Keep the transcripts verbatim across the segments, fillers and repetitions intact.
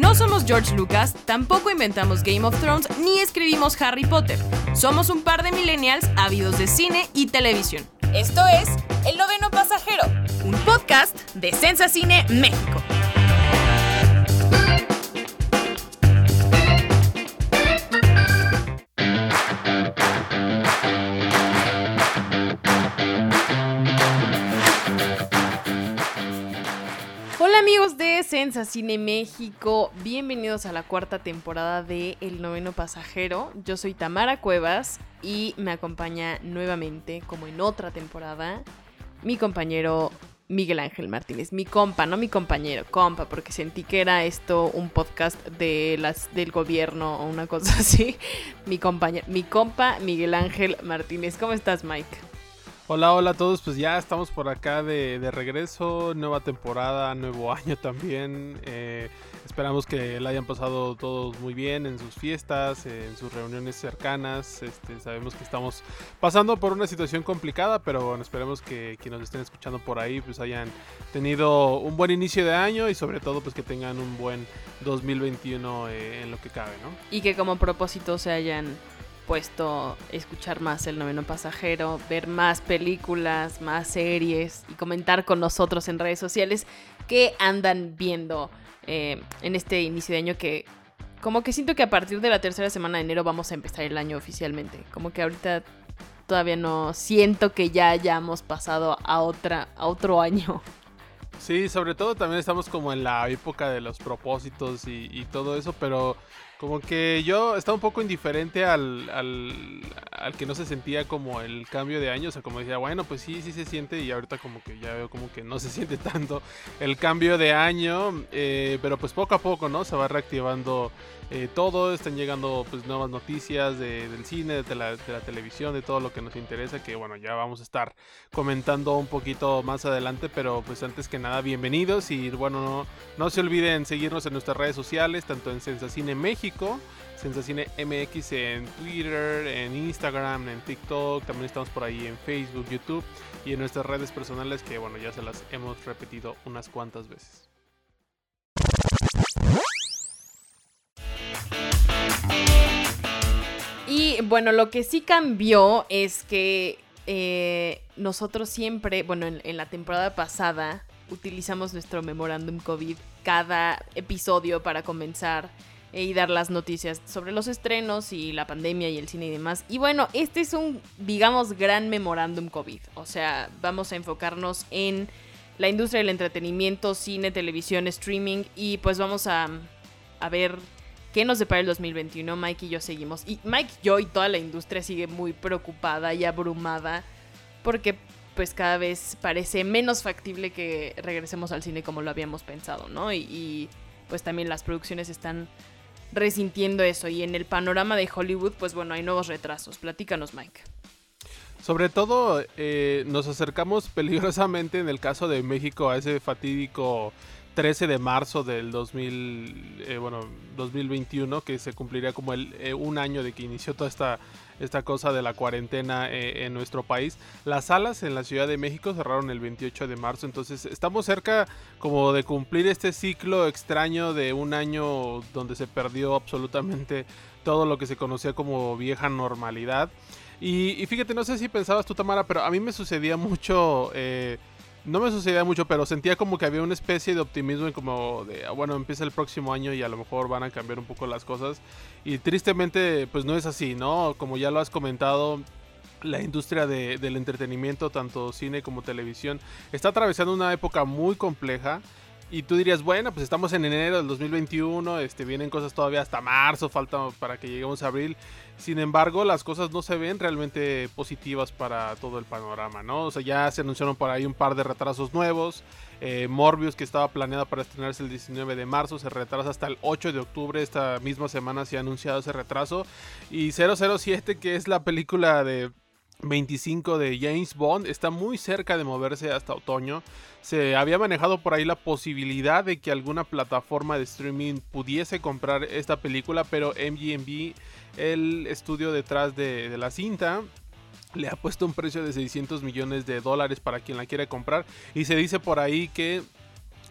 No somos George Lucas, tampoco inventamos Game of Thrones ni escribimos Harry Potter. Somos un par de millennials ávidos de cine y televisión. Esto es El Noveno Pasajero, un podcast de Sensacine México. Hola amigos de Sensacine México, bienvenidos a la cuarta temporada de El Noveno Pasajero. Yo soy Tamara Cuevas y me acompaña nuevamente, como en otra temporada, mi compañero Miguel Ángel Martínez. Mi compa, no mi compañero, compa, porque sentí que era esto un podcast de las, del gobierno o una cosa así. Mi compañero, mi compa Miguel Ángel Martínez. ¿Cómo estás, Mike? Hola, hola a todos, pues ya estamos por acá de, de regreso, nueva temporada, nuevo año también, eh, esperamos que la hayan pasado todos muy bien en sus fiestas, en sus reuniones cercanas, este, sabemos que estamos pasando por una situación complicada, pero bueno, esperemos que quienes nos estén escuchando por ahí pues hayan tenido un buen inicio de año y sobre todo pues que tengan un buen dos mil veintiuno eh, en lo que cabe, ¿no? Y que como propósito se hayan puesto escuchar más El Noveno Pasajero, ver más películas, más series y comentar con nosotros en redes sociales qué andan viendo eh, en este inicio de año, que como que siento que a partir de la tercera semana de enero vamos a empezar el año oficialmente. Como que ahorita todavía no siento que ya hayamos pasado a otra a otro año. Sí, sobre todo también estamos como en la época de los propósitos y, y todo eso, pero como que yo estaba un poco indiferente al, al, al que no se sentía como el cambio de año, o sea, como decía, bueno, pues sí, sí se siente, y ahorita como que ya veo como que no se siente tanto el cambio de año, eh, pero pues poco a poco, ¿no? Se va reactivando eh, todo, están llegando pues nuevas noticias de, del cine, de la, de la televisión, de todo lo que nos interesa, que bueno, ya vamos a estar comentando un poquito más adelante, pero pues antes que nada, bienvenidos y bueno, no, no se olviden seguirnos en nuestras redes sociales, tanto en Sensacine México, Sensacine M X en Twitter, en Instagram, en TikTok, también estamos por ahí en Facebook, YouTube y en nuestras redes personales que bueno, ya se las hemos repetido unas cuantas veces. Y bueno, lo que sí cambió es que eh, nosotros siempre, bueno, en, en la temporada pasada utilizamos nuestro memorándum COVID cada episodio para comenzar eh, y dar las noticias sobre los estrenos y la pandemia y el cine y demás. Y bueno, este es un, digamos, gran memorándum COVID. O sea, vamos a enfocarnos en la industria del entretenimiento, cine, televisión, streaming, y pues vamos a, a ver qué nos depara el dos mil veintiuno. Mike y yo seguimos, y Mike, yo y toda la industria sigue muy preocupada y abrumada porque pues cada vez parece menos factible que regresemos al cine como lo habíamos pensado, ¿no? Y, y pues también las producciones están resintiendo eso, y en el panorama de Hollywood pues bueno, hay nuevos retrasos. Platícanos, Mike. Sobre todo eh, nos acercamos peligrosamente en el caso de México a ese fatídico trece de marzo del dos mil, eh, bueno, dos mil veintiuno, que se cumpliría como el, eh, un año de que inició toda esta, esta cosa de la cuarentena eh, en nuestro país. Las salas en la Ciudad de México cerraron el veintiocho de marzo, entonces estamos cerca como de cumplir este ciclo extraño de un año donde se perdió absolutamente todo lo que se conocía como vieja normalidad. Y, y fíjate, no sé si pensabas tú, Tamara, pero a mí me sucedía mucho... Eh, No me sucedía mucho, pero sentía como que había una especie de optimismo en como de, bueno, empieza el próximo año y a lo mejor van a cambiar un poco las cosas. Y tristemente, pues no es así, ¿no? Como ya lo has comentado, la industria de, del entretenimiento, tanto cine como televisión, está atravesando una época muy compleja. Y tú dirías, bueno, pues estamos en enero del dos mil veintiuno, este, vienen cosas todavía hasta marzo, falta para que lleguemos a abril. Sin embargo, las cosas no se ven realmente positivas para todo el panorama, ¿no? O sea, ya se anunciaron por ahí un par de retrasos nuevos. Eh, Morbius, que estaba planeada para estrenarse el diecinueve de marzo, se retrasa hasta el ocho de octubre. Esta misma semana se ha anunciado ese retraso. Y cero cero siete, que es la película de veinticinco de James Bond, está muy cerca de moverse hasta otoño. Se había manejado por ahí la posibilidad de que alguna plataforma de streaming pudiese comprar esta película, pero M G M B, el estudio detrás de, de la cinta, le ha puesto un precio de seiscientos millones de dólares para quien la quiera comprar, y se dice por ahí que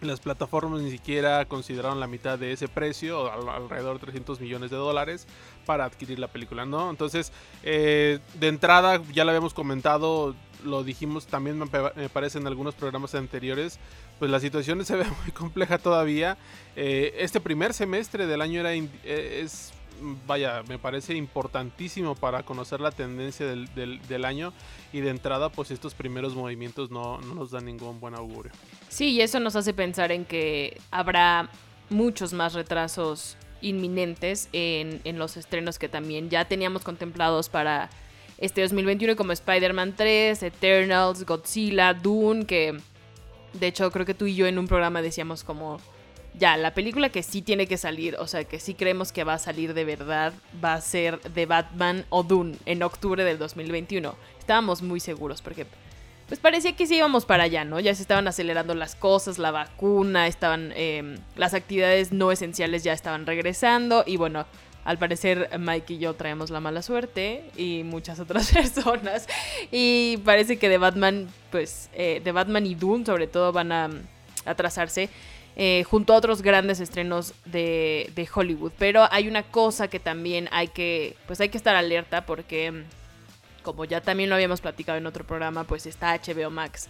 Las plataformas ni siquiera consideraron la mitad de ese precio, al, alrededor de trescientos millones de dólares, para adquirir la película, ¿no? Entonces, eh, de entrada, ya lo habíamos comentado, lo dijimos también, me, me parece, en algunos programas anteriores, pues la situación se ve muy compleja todavía. Eh, este primer semestre del año era es... vaya, me parece importantísimo para conocer la tendencia del, del, del año, y de entrada pues estos primeros movimientos no, no nos dan ningún buen augurio. Sí, y eso nos hace pensar en que habrá muchos más retrasos inminentes en, en los estrenos que también ya teníamos contemplados para este dos mil veintiuno, como Spider-Man tres, Eternals, Godzilla, Dune, que de hecho creo que tú y yo en un programa decíamos como... ya, la película que sí tiene que salir, o sea, que sí creemos que va a salir de verdad, va a ser The Batman o Dune en octubre del dos mil veintiuno. Estábamos muy seguros porque pues parecía que sí íbamos para allá, ¿no? Ya se estaban acelerando las cosas, la vacuna, estaban eh, las actividades no esenciales ya estaban regresando, y bueno, al parecer Mike y yo traemos la mala suerte, y muchas otras personas, y parece que The Batman, pues, eh, The Batman y Dune sobre todo van a atrasarse. Eh, junto a otros grandes estrenos de, de Hollywood. Pero hay una cosa que también hay que, pues hay que estar alerta, porque como ya también lo habíamos platicado en otro programa, pues está H B O Max,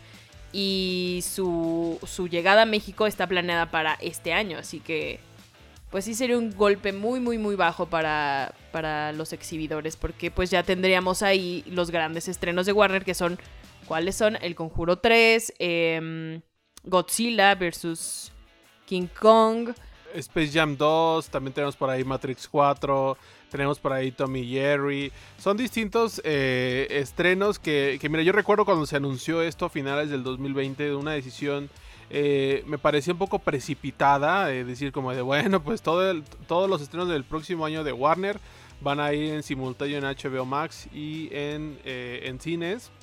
y su, su llegada a México está planeada para este año, así que pues sí sería un golpe muy muy muy bajo para, para los exhibidores, porque pues ya tendríamos ahí los grandes estrenos de Warner, que son, ¿cuáles son? El Conjuro tres, eh, Godzilla versus King Kong, Space Jam dos, también tenemos por ahí Matrix cuatro, tenemos por ahí Tom y Jerry. Son distintos eh, estrenos que, que, mira, yo recuerdo cuando se anunció esto a finales del dos mil veinte, una decisión eh, me parecía un poco precipitada, eh, decir como de, bueno, pues todo el, todos los estrenos del próximo año de Warner van a ir en simultáneo en H B O Max y en, eh, en cines.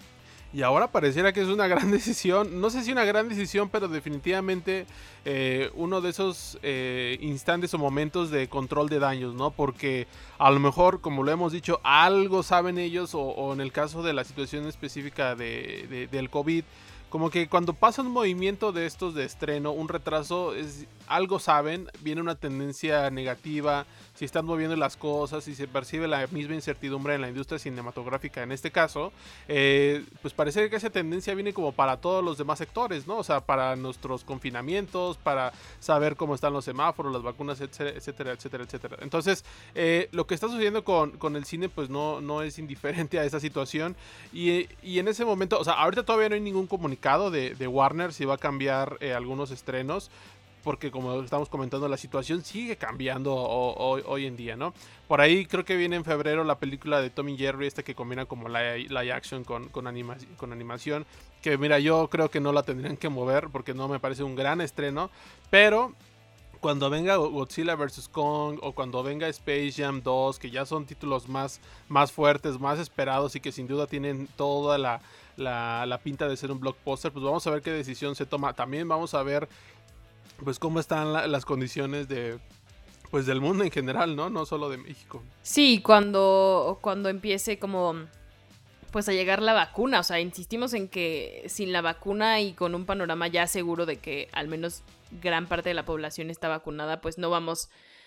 Y ahora pareciera que es una gran decisión, no sé si una gran decisión, pero definitivamente eh, uno de esos eh, instantes o momentos de control de daños, ¿no? Porque a lo mejor, como lo hemos dicho, algo saben ellos, o, o en el caso de la situación específica de, de, del COVID, como que cuando pasa un movimiento de estos de estreno, un retraso, es, algo saben, viene una tendencia negativa, si están moviendo las cosas, si se percibe la misma incertidumbre en la industria cinematográfica en este caso, eh, pues parece que esa tendencia viene como para todos los demás sectores, ¿no? O sea, para nuestros confinamientos, para saber cómo están los semáforos, las vacunas, etcétera, etcétera, etcétera, etcétera. Entonces, eh, lo que está sucediendo con, con el cine, pues no, no es indiferente a esa situación, y, y en ese momento, o sea, ahorita todavía no hay ningún comunicado de, de Warner si va a cambiar eh, algunos estrenos, porque como estamos comentando, la situación sigue cambiando hoy, hoy en día, ¿no? Por ahí creo que viene en febrero la película de Tom y Jerry, esta que combina como live, live action con, con, anima, con animación, que mira, yo creo que no la tendrían que mover porque no me parece un gran estreno, pero cuando venga Godzilla versus. Kong, o cuando venga Space Jam dos, que ya son títulos más, más fuertes, más esperados, y que sin duda tienen toda la, la, la pinta de ser un blockbuster, pues vamos a ver qué decisión se toma. También vamos a ver pues cómo están la, las condiciones de, pues del mundo en general, ¿no? No solo de México. Sí, cuando, cuando empiece como pues a llegar la vacuna, o sea, insistimos en que sin la vacuna y con un panorama ya seguro de que al menos gran parte de la población está vacunada, pues no vamos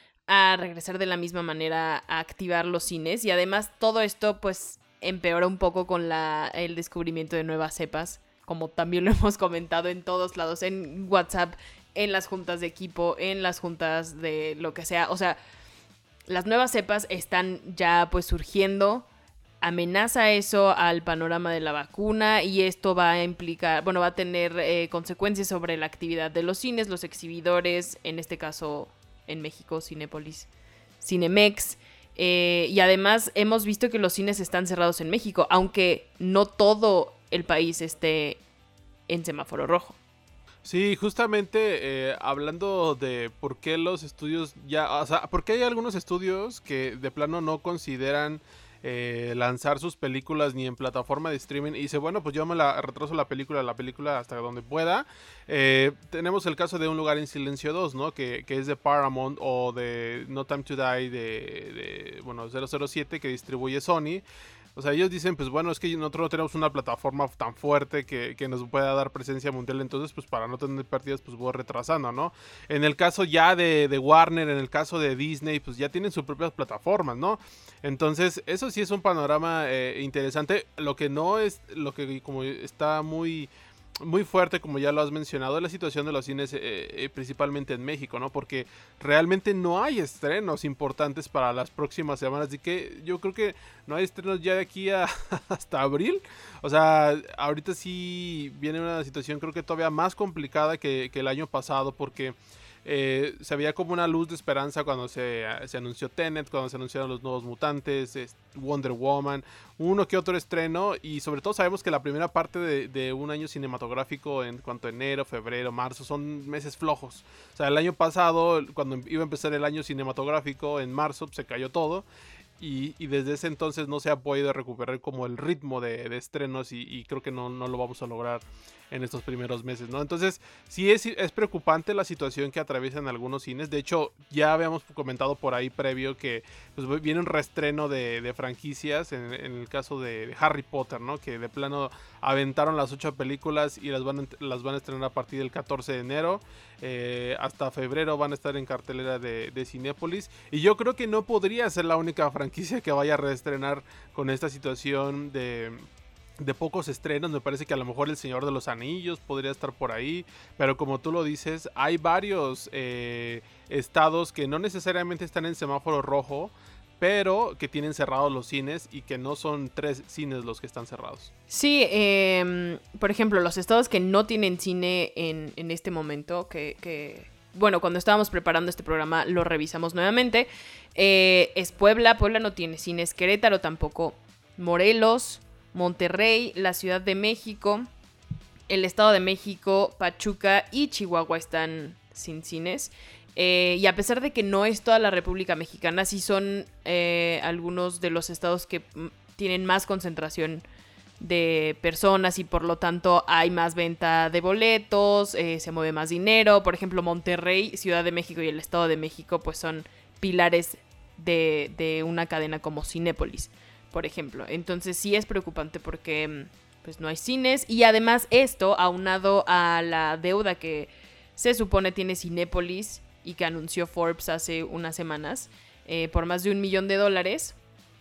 a regresar de la misma manera a activar los cines, y además todo esto pues empeora un poco con la, el descubrimiento de nuevas cepas, como también lo hemos comentado en todos lados, en WhatsApp, en las juntas de equipo, en las juntas de lo que sea. O sea, las nuevas cepas están ya pues surgiendo, amenaza eso al panorama de la vacuna, y esto va a implicar, bueno, va a tener eh, consecuencias sobre la actividad de los cines, los exhibidores, en este caso en México, Cinépolis, Cinemex, eh, y además hemos visto que los cines están cerrados en México, aunque no todo el país esté en semáforo rojo. Sí, justamente eh, hablando de por qué los estudios ya, o sea, porque hay algunos estudios que de plano no consideran eh, lanzar sus películas ni en plataforma de streaming, y dice, bueno, pues yo me la retraso la película, la película hasta donde pueda. Eh, tenemos el caso de Un lugar en silencio dos, ¿no? Que, que es de Paramount, o de No Time to Die de, de bueno, cero cero siete, que distribuye Sony. O sea, ellos dicen, pues bueno, es que nosotros no tenemos una plataforma tan fuerte que, que nos pueda dar presencia mundial, entonces pues para no tener pérdidas pues voy retrasando, ¿no? En el caso ya de, de Warner, en el caso de Disney, pues ya tienen sus propias plataformas, ¿no? Entonces eso sí es un panorama eh, interesante. Lo que no es, lo que como está muy... muy fuerte, como ya lo has mencionado, es la situación de los cines, eh, eh, principalmente en México, ¿no? Porque realmente no hay estrenos importantes para las próximas semanas, así que yo creo que no hay estrenos ya de aquí a, hasta abril. O sea, ahorita sí viene una situación creo que todavía más complicada que, que el año pasado, porque Eh, se veía como una luz de esperanza cuando se, se anunció Tenet, cuando se anunciaron los nuevos mutantes, Wonder Woman, uno que otro estreno, y sobre todo sabemos que la primera parte de, de un año cinematográfico en cuanto a enero, febrero, marzo son meses flojos. O sea, el año pasado, cuando iba a empezar el año cinematográfico en marzo, se cayó todo. Y, y desde ese entonces no se ha podido recuperar como el ritmo de, de estrenos y, y creo que no, no lo vamos a lograr en estos primeros meses, ¿no? Entonces sí es, es preocupante la situación que atraviesan algunos cines. De hecho ya habíamos comentado por ahí previo que pues, viene un reestreno de, de franquicias en, en el caso de, de Harry Potter, ¿no? Que de plano aventaron las ocho películas y las van, las van a estrenar a partir del catorce de enero. Eh, hasta febrero van a estar en cartelera de, de Cinépolis, y yo creo que no podría ser la única franquicia que vaya a reestrenar con esta situación de, de pocos estrenos. Me parece que a lo mejor El Señor de los Anillos podría estar por ahí, pero como tú lo dices, hay varios eh, estados que no necesariamente están en semáforo rojo, pero que tienen cerrados los cines, y que no son tres cines los que están cerrados. Sí, eh, por ejemplo, los estados que no tienen cine en, en este momento, que, que, bueno, cuando estábamos preparando este programa lo revisamos nuevamente, eh, es Puebla, Puebla no tiene cines, Querétaro tampoco, Morelos, Monterrey, la Ciudad de México, el Estado de México, Pachuca y Chihuahua están sin cines. Eh, y a pesar de que no es toda la República Mexicana, sí son eh, algunos de los estados que m- tienen más concentración de personas y por lo tanto hay más venta de boletos, eh, se mueve más dinero. Por ejemplo, Monterrey, Ciudad de México y el Estado de México pues son pilares de, de una cadena como Cinépolis, por ejemplo. Entonces sí es preocupante porque pues no hay cines, y además esto aunado a la deuda que se supone tiene Cinépolis y que anunció Forbes hace unas semanas, eh, por más de un millón de dólares,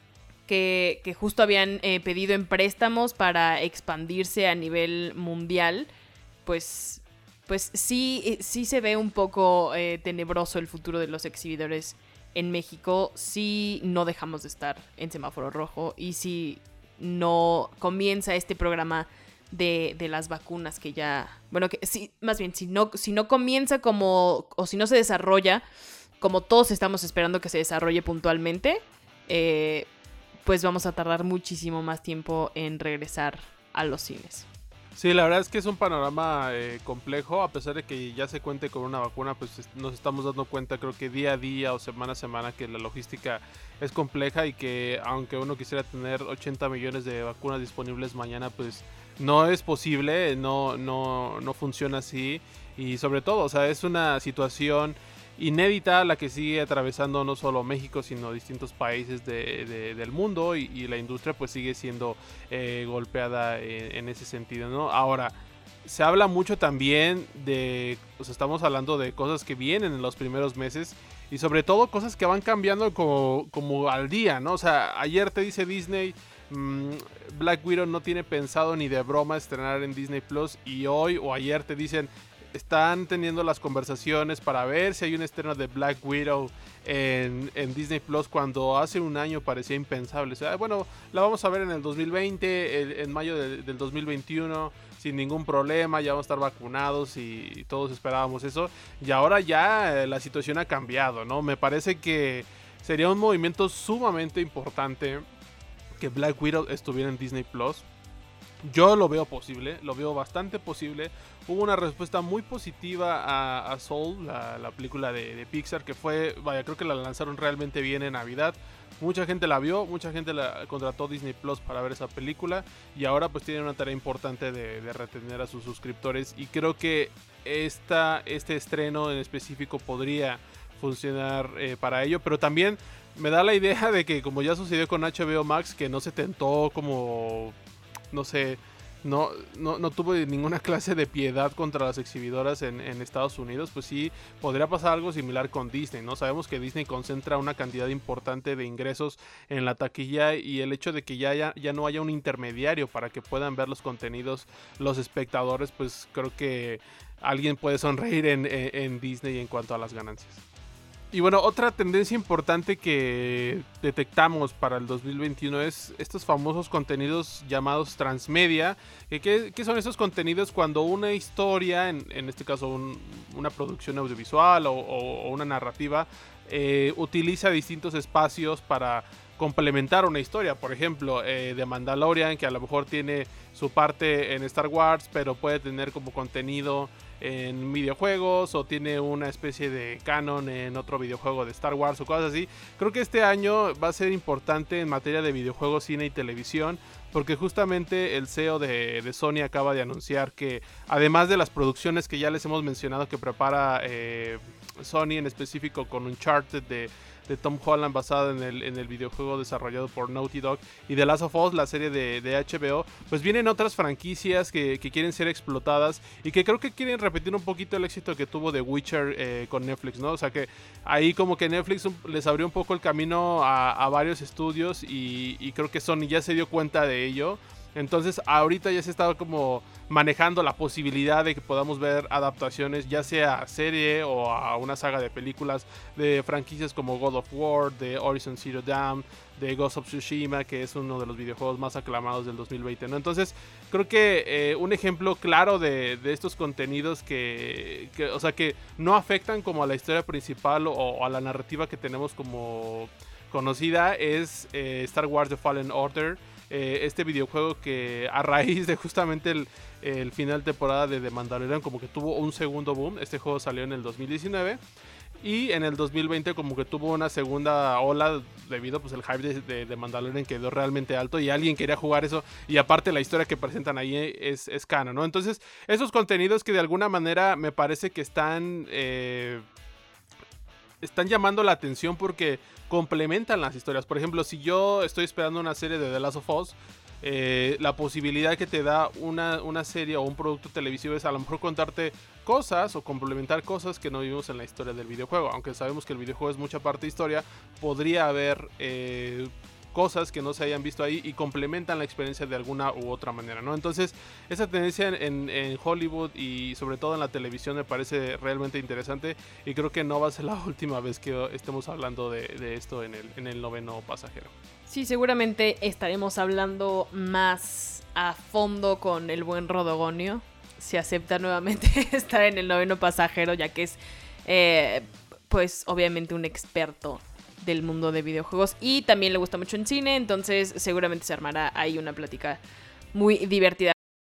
que, que justo habían eh, pedido en préstamos para expandirse a nivel mundial, pues, pues sí, sí se ve un poco eh, tenebroso el futuro de los exhibidores en México si no dejamos de estar en semáforo rojo y si no comienza este programa De, de las vacunas que ya, bueno, que sí, más bien, si no, si no comienza como, o si no se desarrolla como todos estamos esperando que se desarrolle puntualmente, eh, pues vamos a tardar muchísimo más tiempo en regresar a los cines. Sí, la verdad es que es un panorama eh, complejo, a pesar de que ya se cuente con una vacuna, pues nos estamos dando cuenta, creo que día a día o semana a semana, que la logística es compleja, y que aunque uno quisiera tener ochenta millones de vacunas disponibles mañana, pues no es posible, no, no, no funciona así. Y sobre todo, o sea, es una situación inédita la que sigue atravesando no solo México, sino distintos países de, de, del mundo, y, y la industria pues sigue siendo eh, golpeada en, en ese sentido, ¿no? Ahora, se habla mucho también de, pues estamos hablando de cosas que vienen en los primeros meses, y sobre todo cosas que van cambiando como, como al día, ¿no? O sea, ayer te dice Disney, mmm, Black Widow no tiene pensado ni de broma estrenar en Disney Plus, y hoy o ayer te dicen, están teniendo las conversaciones para ver si hay un estreno de Black Widow en, en Disney Plus, cuando hace un año parecía impensable. O sea, bueno, la vamos a ver en el dos mil veinte, el, en mayo de, del dos mil veintiuno, sin ningún problema, ya vamos a estar vacunados, y, y todos esperábamos eso. Y ahora ya eh, la situación ha cambiado, ¿no? Me parece que sería un movimiento sumamente importante que Black Widow estuviera en Disney Plus. Yo lo veo posible, lo veo bastante posible. Hubo una respuesta muy positiva a, a Soul, la, la película de, de Pixar, que fue, vaya, creo que la lanzaron realmente bien en Navidad. Mucha gente la vio, mucha gente la contrató Disney Plus para ver esa película, y ahora pues tienen una tarea importante de, de retener a sus suscriptores, y creo que esta, este estreno en específico podría funcionar eh, para ello, pero también me da la idea de que, como ya sucedió con H B O Max, que no se tentó como, no sé, no, no, no tuvo ninguna clase de piedad contra las exhibidoras en, en Estados Unidos, pues sí podría pasar algo similar con Disney, ¿no? Sabemos que Disney concentra una cantidad importante de ingresos en la taquilla, y el hecho de que ya, ya, ya no haya un intermediario para que puedan ver los contenidos los espectadores, pues creo que alguien puede sonreír en, en, en Disney en cuanto a las ganancias. Y bueno, otra tendencia importante que detectamos para el dos mil veintiuno es estos famosos contenidos llamados transmedia. ¿Qué, qué son esos contenidos? Cuando una historia, en, en este caso un, una producción audiovisual o, o, o una narrativa, eh, utiliza distintos espacios para complementar una historia. Por ejemplo, eh, The Mandalorian, que a lo mejor tiene su parte en Star Wars, pero puede tener como contenido en videojuegos, o tiene una especie de canon en otro videojuego de Star Wars o cosas así. Creo que este año va a ser importante en materia de videojuegos, cine y televisión, porque justamente el C E O de, de Sony acaba de anunciar que, además de las producciones que ya les hemos mencionado que prepara eh, Sony, en específico con Uncharted de de Tom Holland, basado en el, en el videojuego desarrollado por Naughty Dog, y The Last of Us, la serie de, de H B O, pues vienen otras franquicias que, que quieren ser explotadas y que creo que quieren repetir un poquito el éxito que tuvo The Witcher eh, con Netflix, ¿no? O sea que ahí como que Netflix un, les abrió un poco el camino a, a varios estudios, y, y creo que Sony ya se dio cuenta de ello. Entonces ahorita ya se está como manejando la posibilidad de que podamos ver adaptaciones, ya sea a serie o a una saga de películas de franquicias como God of War, de Horizon Zero Dawn, de Ghost of Tsushima, que es uno de los videojuegos más aclamados del dos mil veinte, ¿no? Entonces creo que eh, un ejemplo claro de, de estos contenidos que, que, o sea, que no afectan como a la historia principal o, o a la narrativa que tenemos como conocida es eh, Star Wars The Fallen Order. Eh, este videojuego que, a raíz de justamente el, el final de temporada de The Mandalorian, como que tuvo un segundo boom. Este juego salió en el dos mil diecinueve y en el dos mil veinte como que tuvo una segunda ola debido pues el hype de, de, de Mandalorian quedó realmente alto y alguien quería jugar eso, y aparte la historia que presentan ahí es, es canon, ¿no? Entonces esos contenidos que de alguna manera me parece que están eh, están llamando la atención porque complementan las historias. Por ejemplo, si yo estoy esperando una serie de The Last of Us, eh, la posibilidad que te da una, una serie o un producto televisivo es a lo mejor contarte cosas o complementar cosas que no vivimos en la historia del videojuego. Aunque sabemos que el videojuego es mucha parte historia, podría haber eh, cosas que no se hayan visto ahí y complementan la experiencia de alguna u otra manera, ¿no? Entonces, esa tendencia en, en Hollywood y sobre todo en la televisión me parece realmente interesante, y creo que no va a ser la última vez que estemos hablando de, de esto en el, en el noveno pasajero. Sí, seguramente estaremos hablando más a fondo con el buen Rodogonio, si acepta nuevamente estar en el noveno pasajero, ya que es, eh, pues, obviamente un experto del mundo de videojuegos y también le gusta mucho en cine, entonces seguramente se armará ahí una plática muy divertida.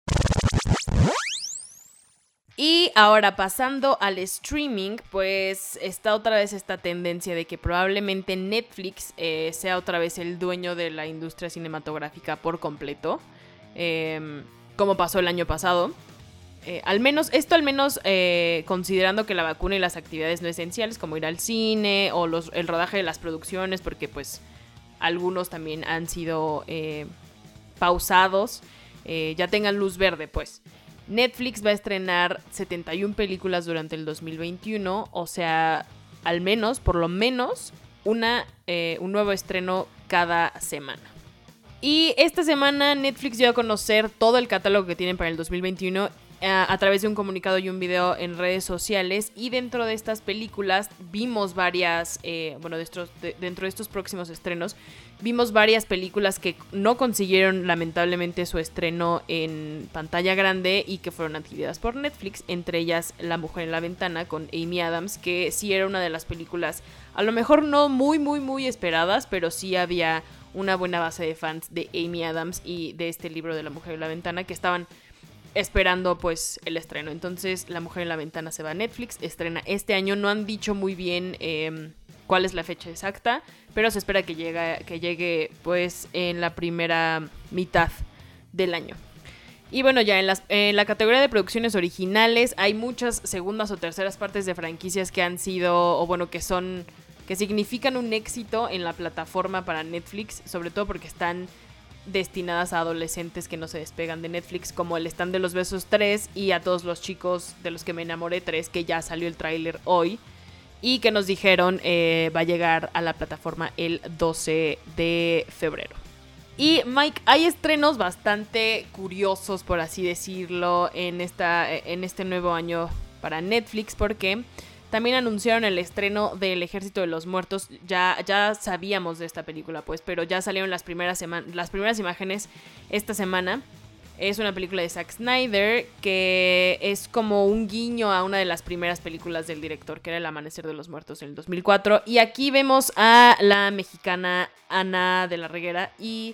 Y ahora pasando al streaming, pues está otra vez esta tendencia de que probablemente Netflix eh, sea otra vez el dueño de la industria cinematográfica por completo, eh, como pasó el año pasado. Eh, al menos, esto al menos eh, considerando que la vacuna y las actividades no esenciales como ir al cine o los, el rodaje de las producciones, porque pues algunos también han sido eh, pausados, eh, ya tengan luz verde, pues. Netflix va a estrenar setenta y una películas durante el dos mil veintiuno, o sea, al menos, por lo menos, una, eh, un nuevo estreno cada semana. Y esta semana Netflix dio a conocer todo el catálogo que tienen para el dos mil veintiuno a, a través de un comunicado y un video en redes sociales, y dentro de estas películas vimos varias, eh, bueno, de estos, de, dentro de estos próximos estrenos, vimos varias películas que no consiguieron lamentablemente su estreno en pantalla grande y que fueron adquiridas por Netflix, entre ellas La Mujer en la Ventana con Amy Adams, que sí era una de las películas, a lo mejor no muy muy muy esperadas, pero sí había una buena base de fans de Amy Adams y de este libro de La Mujer en la Ventana que estaban esperando pues el estreno. Entonces La Mujer en la Ventana se va a Netflix, estrena este año, no han dicho muy bien eh, cuál es la fecha exacta, pero se espera que llegue, que llegue pues en la primera mitad del año. Y bueno, ya en, las, en la categoría de producciones originales hay muchas segundas o terceras partes de franquicias que han sido, o bueno, que son, que significan un éxito en la plataforma para Netflix, sobre todo porque están destinadas a adolescentes que no se despegan de Netflix, como El Stand de los Besos tres y A Todos los Chicos de los que me enamoré tres, que ya salió el tráiler hoy y que nos dijeron eh, va a llegar a la plataforma el doce de febrero. Y Mike, hay estrenos bastante curiosos, por así decirlo, en, esta, en este nuevo año para Netflix, porque también anunciaron el estreno del Ejército de los Muertos. Ya, ya sabíamos de esta película, pues, pero ya salieron las primeras, sema- las primeras imágenes esta semana. Es una película de Zack Snyder que es como un guiño a una de las primeras películas del director, que era El Amanecer de los Muertos en el dos mil cuatro. Y aquí vemos a la mexicana Ana de la Reguera y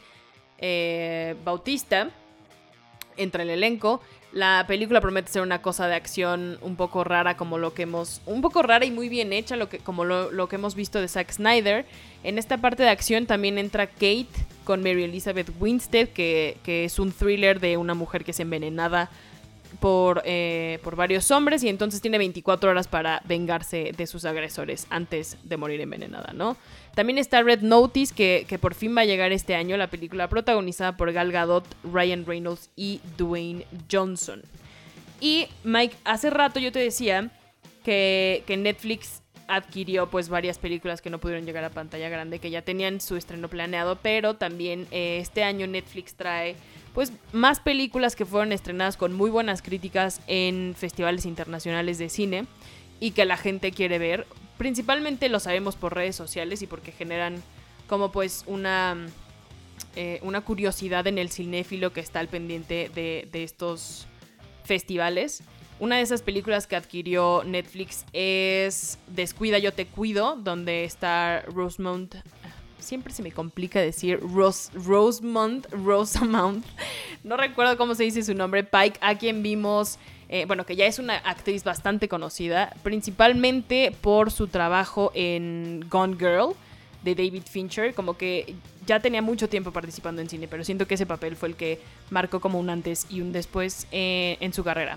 eh, Bautista entre el elenco. La película promete ser una cosa de acción un poco rara, como lo que hemos... Un poco rara y muy bien hecha, lo que, como lo, lo que hemos visto de Zack Snyder. En esta parte de acción también entra Kate con Mary Elizabeth Winstead, que, que es un thriller de una mujer que es envenenada por, eh, por varios hombres y entonces tiene veinticuatro horas para vengarse de sus agresores antes de morir envenenada, ¿no? También está Red Notice, que, que por fin va a llegar este año, la película protagonizada por Gal Gadot, Ryan Reynolds y Dwayne Johnson. Y Mike, hace rato yo te decía que, que Netflix adquirió pues varias películas que no pudieron llegar a pantalla grande, que ya tenían su estreno planeado, pero también eh, este año Netflix trae pues más películas que fueron estrenadas con muy buenas críticas en festivales internacionales de cine y que la gente quiere ver. Principalmente lo sabemos por redes sociales y porque generan como pues una, eh, una curiosidad en el cinéfilo que está al pendiente de, de estos festivales. Una de esas películas que adquirió Netflix es Descuida, yo te cuido, donde está Rosamund... Siempre se me complica decir Ros- Rosamund, Rosamund. No recuerdo cómo se dice su nombre. Pike, a quien vimos... Eh, bueno, que ya es una actriz bastante conocida, principalmente por su trabajo en Gone Girl, de David Fincher. Como que ya tenía mucho tiempo participando en cine, pero siento que ese papel fue el que marcó como un antes y un después eh, en su carrera.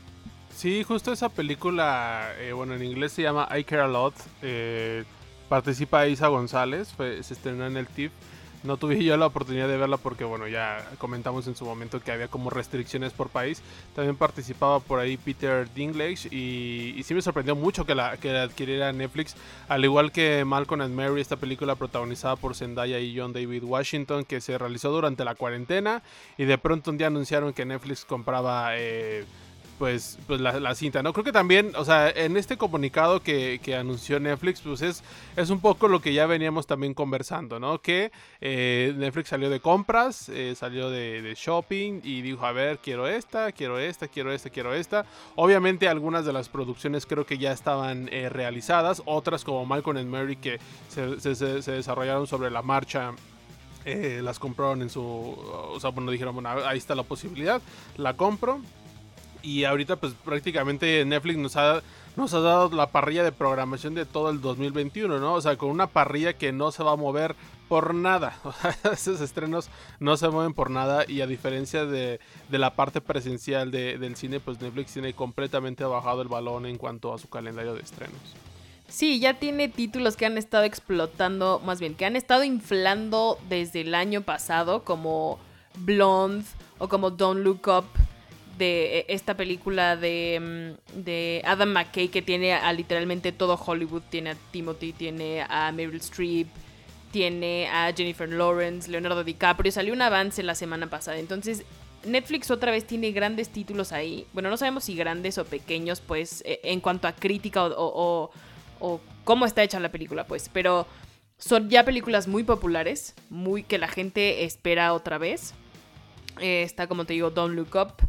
Sí, justo esa película, eh, bueno, en inglés se llama I Care A Lot. Eh, participa Isa González, fue, se estrenó en el T I F. No tuve yo la oportunidad de verla porque, bueno, ya comentamos en su momento que había como restricciones por país. También participaba por ahí Peter Dinklage y, y sí me sorprendió mucho que la, que la adquiriera Netflix. Al igual que Malcolm and Mary, esta película protagonizada por Zendaya y John David Washington, que se realizó durante la cuarentena y de pronto un día anunciaron que Netflix compraba... Eh, pues, pues la, la cinta, ¿no? Creo que también, o sea, en este comunicado que, que anunció Netflix, pues es, es un poco lo que ya veníamos también conversando, ¿no? Que eh, Netflix salió de compras, eh, salió de, de shopping y dijo, a ver, quiero esta, quiero esta, quiero esta, quiero esta. Obviamente algunas de las producciones creo que ya estaban eh, realizadas, otras como Malcolm and Mary que se, se, se desarrollaron sobre la marcha. Eh, las compraron en su... O sea, bueno, dijeron, bueno, ahí está la posibilidad, la compro. Y ahorita pues prácticamente Netflix nos ha, nos ha dado la parrilla de programación de todo el dos mil veintiuno, ¿no? O sea, con una parrilla que no se va a mover por nada. O sea, esos estrenos no se mueven por nada y a diferencia de, de la parte presencial de, del cine, pues Netflix tiene completamente bajado el balón en cuanto a su calendario de estrenos. Sí, ya tiene títulos que han estado explotando, más bien, que han estado inflando desde el año pasado, como Blonde o como Don't Look Up, de esta película de, de Adam McKay, que tiene a literalmente todo Hollywood. Tiene a Timothy, tiene a Meryl Streep, tiene a Jennifer Lawrence, Leonardo DiCaprio. Salió un avance la semana pasada. Entonces Netflix otra vez tiene grandes títulos ahí. Bueno, no sabemos si grandes o pequeños, pues, en cuanto a crítica o, o, o cómo está hecha la película, pues. Pero son ya películas muy populares, muy que la gente espera otra vez. Eh, está, como te digo, Don't Look Up.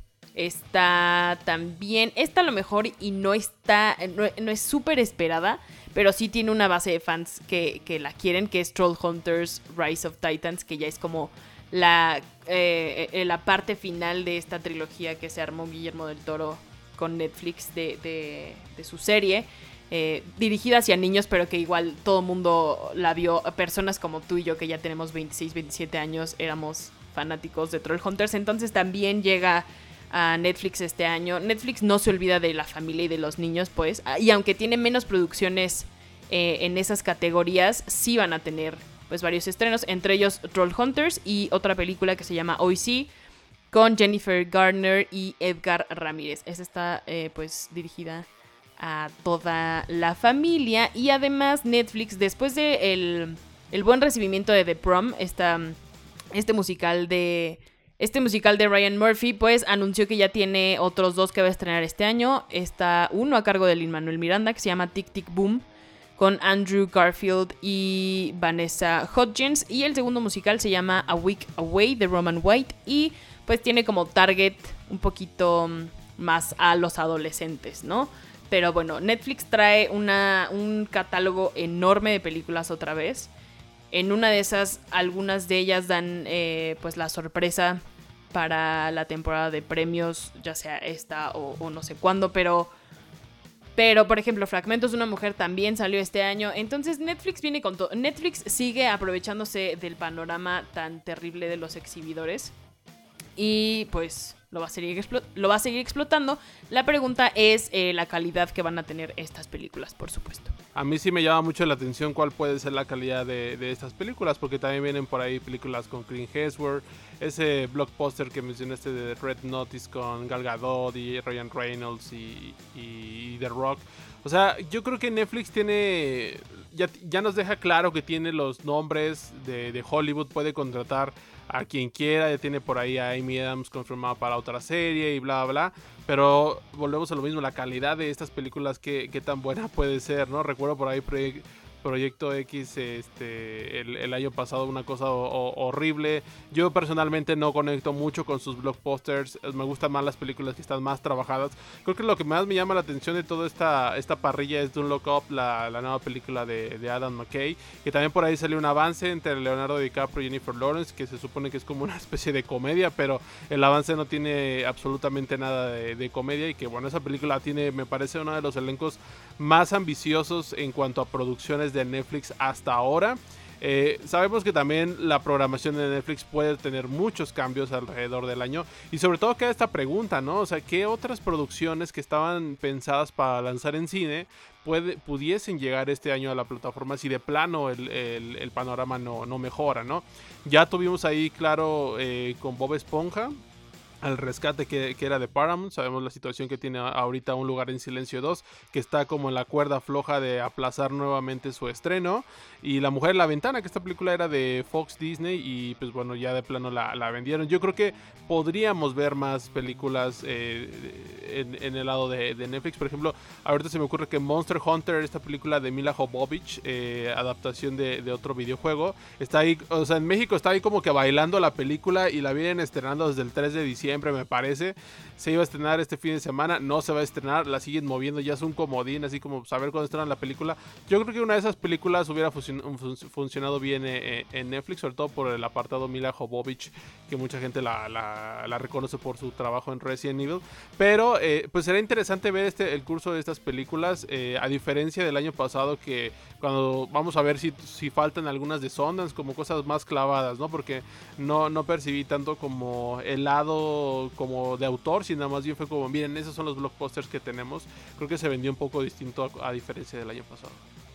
Está también, esta a lo mejor y no está, no, no es súper esperada, pero sí tiene una base de fans que, que la quieren, que es Trollhunters Rise of Titans, que ya es como la, eh, la parte final de esta trilogía que se armó Guillermo del Toro con Netflix de, de, de su serie, eh, dirigida hacia niños, pero que igual todo mundo la vio. Personas como tú y yo, que ya tenemos veintiséis, veintisiete años, éramos fanáticos de Trollhunters. Entonces también llega a Netflix este año. Netflix no se olvida de la familia y de los niños, pues. Y aunque tiene menos producciones eh, en esas categorías, sí van a tener pues varios estrenos. Entre ellos Trollhunters y otra película que se llama Hoy Sí, con Jennifer Garner y Edgar Ramírez. Esa está eh, pues dirigida a toda la familia. Y además Netflix, después de el, el buen recibimiento de The Prom, esta, este musical de este musical de Ryan Murphy, pues anunció que ya tiene otros dos que va a estrenar este año. Está uno a cargo de Lin-Manuel Miranda, que se llama Tic Tic Boom, con Andrew Garfield y Vanessa Hudgens. Y el segundo musical se llama A Week Away, de Roman White, y pues tiene como target un poquito más a los adolescentes, ¿no? Pero bueno, Netflix trae una, un catálogo enorme de películas otra vez. En una de esas, algunas de ellas dan eh, pues la sorpresa para la temporada de premios, ya sea esta o, o no sé cuándo, pero... Pero, por ejemplo, Fragmentos de una mujer también salió este año. Entonces Netflix viene con todo. Netflix sigue aprovechándose del panorama tan terrible de los exhibidores. Y pues lo va a seguir, explo- lo va a seguir explotando. La pregunta es eh, la calidad que van a tener estas películas, por supuesto. A mí sí me llama mucho la atención cuál puede ser la calidad de, de estas películas, porque también vienen por ahí películas con Clint Eastwood, ese blockbuster que mencionaste de Red Notice con Gal Gadot y Ryan Reynolds y, y The Rock. O sea, yo creo que Netflix tiene, ya, ya nos deja claro que tiene los nombres de, de Hollywood, puede contratar a quien quiera, ya tiene por ahí a Amy Adams confirmada para otra serie y bla bla, pero volvemos a lo mismo, la calidad de estas películas, qué, qué tan buena puede ser, ¿no? Recuerdo por ahí Proye- Proyecto X este, el, el año pasado, una cosa o, o, horrible. Yo personalmente no conecto mucho con sus blockbusters, me gustan más las películas que están más trabajadas. Creo que lo que más me llama la atención de toda esta, esta parrilla es Don't Look Up, la, la nueva película de, de Adam McKay, que también por ahí salió un avance entre Leonardo DiCaprio y Jennifer Lawrence, que se supone que es como una especie de comedia, pero el avance no tiene absolutamente nada de, de comedia, y que bueno, esa película tiene, me parece, uno de los elencos más ambiciosos en cuanto a producciones de Netflix hasta ahora. Eh, sabemos que también la programación de Netflix puede tener muchos cambios alrededor del año, y sobre todo queda esta pregunta, ¿no? O sea, ¿qué otras producciones que estaban pensadas para lanzar en cine puede, pudiesen llegar este año a la plataforma si de plano el, el, el panorama no, no mejora, ¿no? Ya tuvimos ahí, claro, eh, con Bob Esponja, al rescate que, que era de Paramount. Sabemos la situación que tiene ahorita Un Lugar en Silencio dos, que está como en la cuerda floja de aplazar nuevamente su estreno. Y La Mujer en la Ventana, que esta película era de Fox Disney y pues bueno, ya de plano la, la vendieron. Yo creo que podríamos ver más películas eh, en, en el lado de, de Netflix. Por ejemplo, ahorita se me ocurre que Monster Hunter, esta película de Mila Jovovich, eh, adaptación de, de otro videojuego, está ahí, o sea, en México está ahí como que bailando la película, y la vienen estrenando desde el tres de diciembre, me parece. Se iba a estrenar este fin de semana, no se va a estrenar, la siguen moviendo, ya es un comodín, así como saber cuándo estrenan la película. Yo creo que una de esas películas hubiera func- fun- funcionado bien eh, en Netflix, sobre todo por el apartado Mila Jovovich, que mucha gente la, la, la reconoce por su trabajo en Resident Evil. Pero eh, pues será interesante ver este, el curso de estas películas, eh, a diferencia del año pasado, que cuando vamos a ver si, si faltan algunas de Sundance, como cosas más clavadas, ¿no? Porque no, no percibí tanto como el lado como de autor, sino más bien fue como, miren, esos son los blockbusters que tenemos. Creo que se vendió un poco distinto a, a diferencia del año pasado.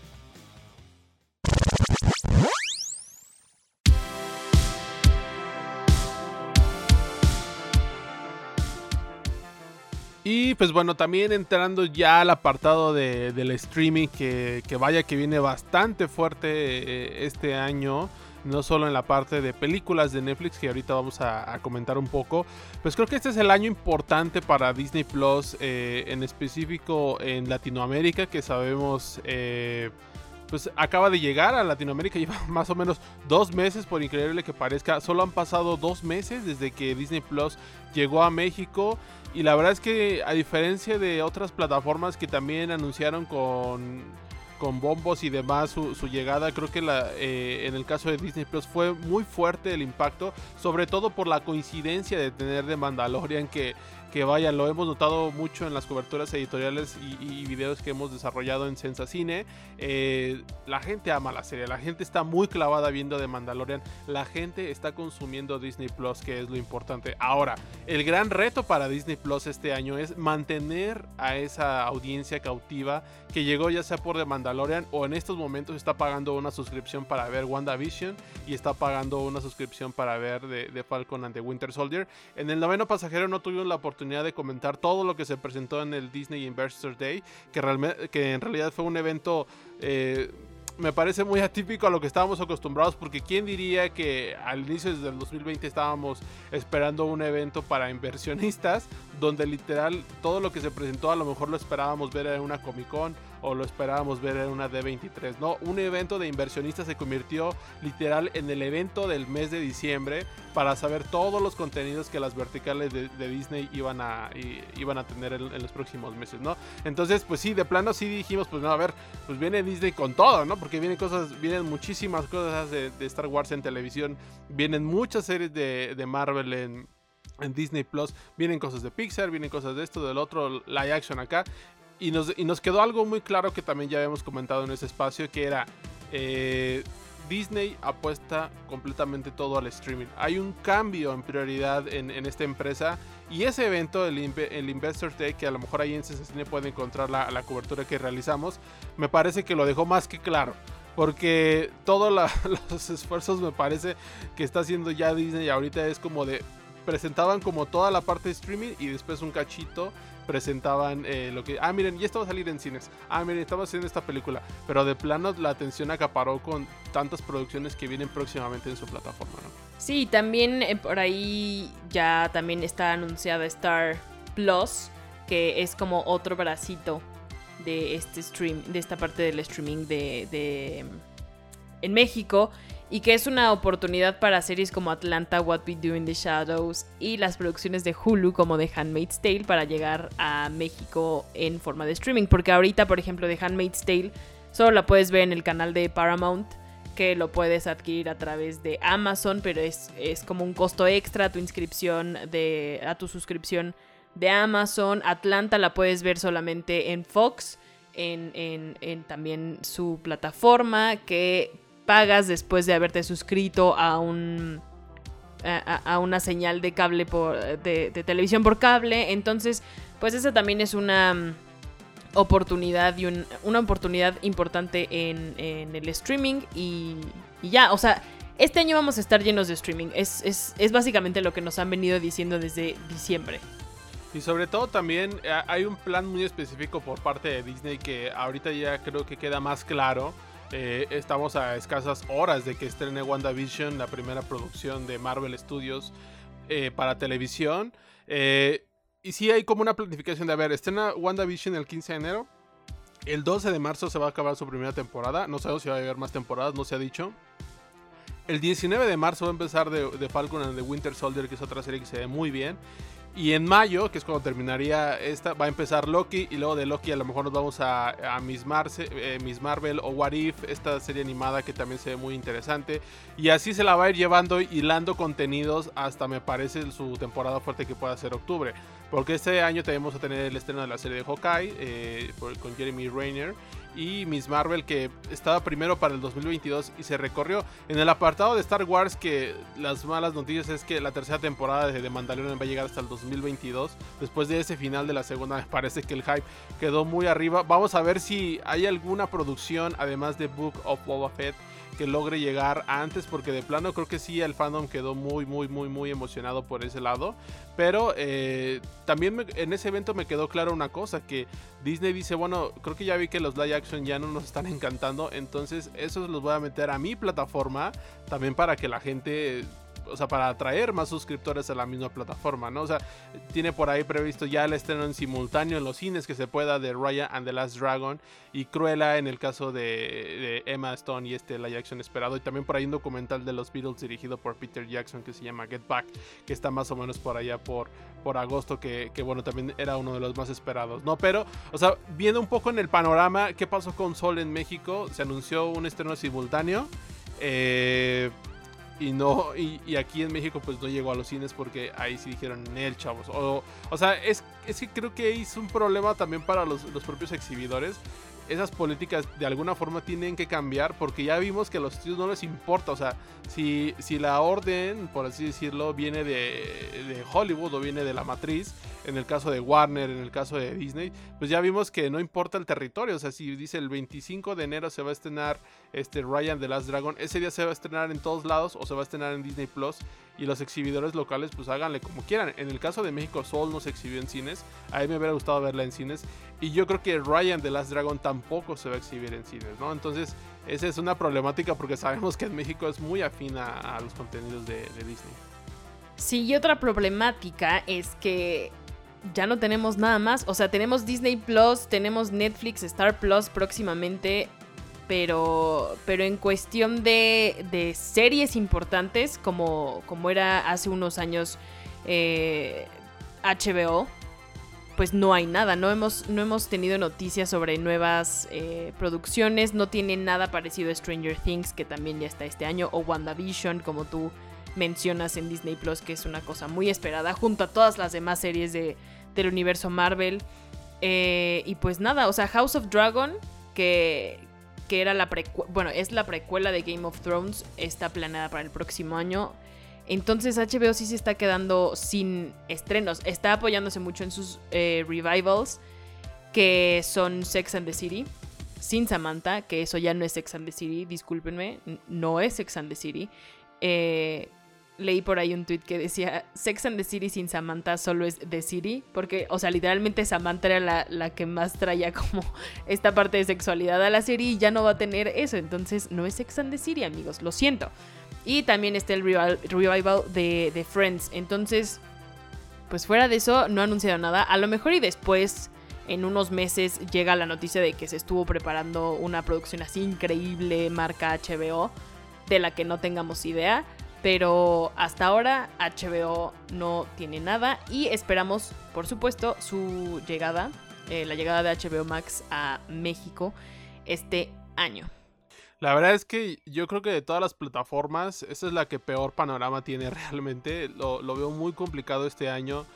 Y pues bueno, también entrando ya al apartado de, del streaming, que, que vaya que viene bastante fuerte eh, este año, no solo en la parte de películas de Netflix, que ahorita vamos a, a comentar un poco. Pues creo que este es el año importante para Disney Plus, eh, en específico en Latinoamérica, que sabemos... Eh, pues acaba de llegar a Latinoamérica, lleva más o menos dos meses, por increíble que parezca. Solo han pasado dos meses desde que Disney Plus llegó a México, y la verdad es que, a diferencia de otras plataformas que también anunciaron con, con bombos y demás su, su llegada, creo que la, eh, en el caso de Disney Plus fue muy fuerte el impacto, sobre todo por la coincidencia de tener The Mandalorian, que que vaya, lo hemos notado mucho en las coberturas editoriales y, y videos que hemos desarrollado en Sensacine. Eh, la gente ama la serie, la gente está muy clavada viendo The Mandalorian, la gente está consumiendo Disney Plus, que es lo importante. Ahora, el gran reto para Disney Plus este año es mantener a esa audiencia cautiva que llegó ya sea por The Mandalorian o en estos momentos está pagando una suscripción para ver WandaVision y está pagando una suscripción para ver The, The Falcon and the Winter Soldier. En el noveno pasajero no tuvimos la oportunidad de comentar todo lo que se presentó en el Disney Investor Day, que, realmente, que en realidad fue un evento eh, me parece muy atípico a lo que estábamos acostumbrados, porque quién diría que al inicio del dos mil veinte estábamos esperando un evento para inversionistas donde literal todo lo que se presentó a lo mejor lo esperábamos ver en una Comic Con o lo esperábamos ver en una D veintitrés, no, un evento de inversionistas se convirtió literal en el evento del mes de diciembre para saber todos los contenidos que las verticales de, de Disney iban a, i, iban a tener en, en los próximos meses, ¿no? Entonces, pues sí, de plano sí dijimos, pues no, a ver, pues viene Disney con todo, ¿no? Porque vienen cosas, vienen muchísimas cosas de, de Star Wars en televisión, vienen muchas series de, de Marvel en, en Disney Plus, vienen cosas de Pixar, vienen cosas de esto, del otro, live action acá. Y nos, y nos quedó algo muy claro que también ya habíamos comentado en ese espacio, que era eh, Disney apuesta completamente todo al streaming. Hay un cambio en prioridad en, en esta empresa, y ese evento, el, el Investor Day, que a lo mejor ahí en Sensacine puede encontrar la, la cobertura que realizamos, me parece que lo dejó más que claro. Porque todos los esfuerzos me parece que está haciendo ya Disney ahorita es como de... presentaban como toda la parte de streaming y después un cachito presentaban eh, lo que... Ah, miren, ya esto va a salir en cines. Ah, miren, estamos haciendo esta película. Pero de plano la atención acaparó con tantas producciones que vienen próximamente en su plataforma, ¿no? Sí, también eh, por ahí ya también está anunciada Star Plus, que es como otro bracito de este stream, de esta parte del streaming de, de en México. Y que es una oportunidad para series como Atlanta, What We Do in the Shadows y las producciones de Hulu como The Handmaid's Tale para llegar a México en forma de streaming. Porque ahorita, por ejemplo, The Handmaid's Tale solo la puedes ver en el canal de Paramount, que lo puedes adquirir a través de Amazon, pero es, es como un costo extra a tu inscripción, de, a tu suscripción de Amazon. Atlanta la puedes ver solamente en Fox, en, en, en también su plataforma, que pagas después de haberte suscrito a un a, a una señal de cable por de, de televisión por cable. Entonces, pues esa también es una um, oportunidad y un, una oportunidad importante en, en el streaming y, y ya, o sea, este año vamos a estar llenos de streaming. Es, es, es básicamente lo que nos han venido diciendo desde diciembre. Y sobre todo también hay un plan muy específico por parte de Disney que ahorita ya creo que queda más claro. Eh, estamos a escasas horas de que estrene WandaVision, la primera producción de Marvel Studios eh, para televisión. Eh, y sí hay como una planificación de, a ver, estrena WandaVision el quince de enero. El doce de marzo se va a acabar su primera temporada. No sabemos si va a haber más temporadas, no se ha dicho. El diecinueve de marzo va a empezar The, The Falcon and the Winter Soldier, que es otra serie que se ve muy bien. Y en mayo, que es cuando terminaría esta, va a empezar Loki. Y luego de Loki a lo mejor nos vamos a, a Miss, Marce, eh, Miss Marvel o What If, esta serie animada que también se ve muy interesante. Y así se la va a ir llevando, hilando contenidos hasta, me parece, su temporada fuerte, que pueda ser octubre. Porque este año tenemos a tener el estreno de la serie de Hawkeye eh, por, con Jeremy Renner. Y Miss Marvel, que estaba primero para el dos mil veintidós y se recorrió. En el apartado de Star Wars, que las malas noticias es que la tercera temporada de The Mandalorian va a llegar hasta el dos mil veintidós. Después de ese final de la segunda, me parece que el hype quedó muy arriba. Vamos a ver si hay alguna producción, además de Book of Boba Fett, que logre llegar antes, porque de plano creo que sí, el fandom quedó muy, muy, muy, muy emocionado por ese lado. Pero eh, también me, en ese evento me quedó claro una cosa, que Disney dice, bueno, creo que ya vi que los live action ya no nos están encantando, entonces esos los voy a meter a mi plataforma, también para que la gente... O sea, para atraer más suscriptores a la misma plataforma, ¿no? O sea, tiene por ahí previsto ya el estreno en simultáneo en los cines que se pueda de Raya and the Last Dragon y Cruella en el caso de, de Emma Stone y este live action esperado. Y también por ahí un documental de los Beatles dirigido por Peter Jackson que se llama Get Back, que está más o menos por allá por, por agosto, que, que bueno, también era uno de los más esperados, ¿no? Pero, o sea, viendo un poco en el panorama, ¿qué pasó con Sol en México? Se anunció un estreno simultáneo. Eh... y no y, y aquí en México pues no llegó a los cines porque ahí sí dijeron Nel, chavos. O, o sea, es, es que creo que es un problema también para los, los propios exhibidores. Esas políticas de alguna forma tienen que cambiar porque ya vimos que a los estudios no les importa. O sea, si, si la orden, por así decirlo, viene de, de Hollywood o viene de la matriz, en el caso de Warner, en el caso de Disney, pues ya vimos que no importa el territorio. O sea, si dice el veinticinco de enero se va a estrenar este Raya the Last Dragon, ese día se va a estrenar en todos lados o se va a estrenar en Disney Plus. Y los exhibidores locales pues háganle como quieran. En el caso de México, Soul no se exhibió en cines. A mí me hubiera gustado verla en cines. Y yo creo que Raya the Last Dragon tampoco se va a exhibir en cines, ¿no? Entonces esa es una problemática porque sabemos que en México es muy afín a, a los contenidos de, de Disney. Sí, y otra problemática es que ya no tenemos nada más. O sea, tenemos Disney Plus, tenemos Netflix, Star Plus próximamente. Pero, pero en cuestión de, de series importantes, como, como era hace unos años eh, H B O, pues no hay nada. No hemos, no hemos tenido noticias sobre nuevas eh, producciones. No tiene nada parecido a Stranger Things, que también ya está este año, o WandaVision, como tú mencionas en Disney Plus, que es una cosa muy esperada, junto a todas las demás series de, del universo Marvel. Eh, y pues nada, o sea, House of Dragon, que... que era la precu- bueno, es la precuela de Game of Thrones, está planeada para el próximo año. Entonces H B O sí se está quedando sin estrenos. Está apoyándose mucho en sus eh, revivals, que son Sex and the City, sin Samantha, que eso ya no es Sex and the City, discúlpenme, no es Sex and the City. Eh, leí por ahí un tweet que decía Sex and the City sin Samantha solo es The City, porque, o sea, literalmente Samantha era la, la que más traía como esta parte de sexualidad a la serie y ya no va a tener eso, entonces no es Sex and the City, amigos, lo siento. Y también está el revival, revival de, de Friends, entonces, pues fuera de eso no ha anunciado nada. A lo mejor y después, en unos meses, llega la noticia de que se estuvo preparando una producción así increíble, marca H B O, de la que no tengamos idea. Pero hasta ahora H B O no tiene nada y esperamos, por supuesto, su llegada, eh, la llegada de H B O Max a México este año. La verdad es que yo creo que de todas las plataformas, esta es la que peor panorama tiene realmente. Lo, lo veo muy complicado este año.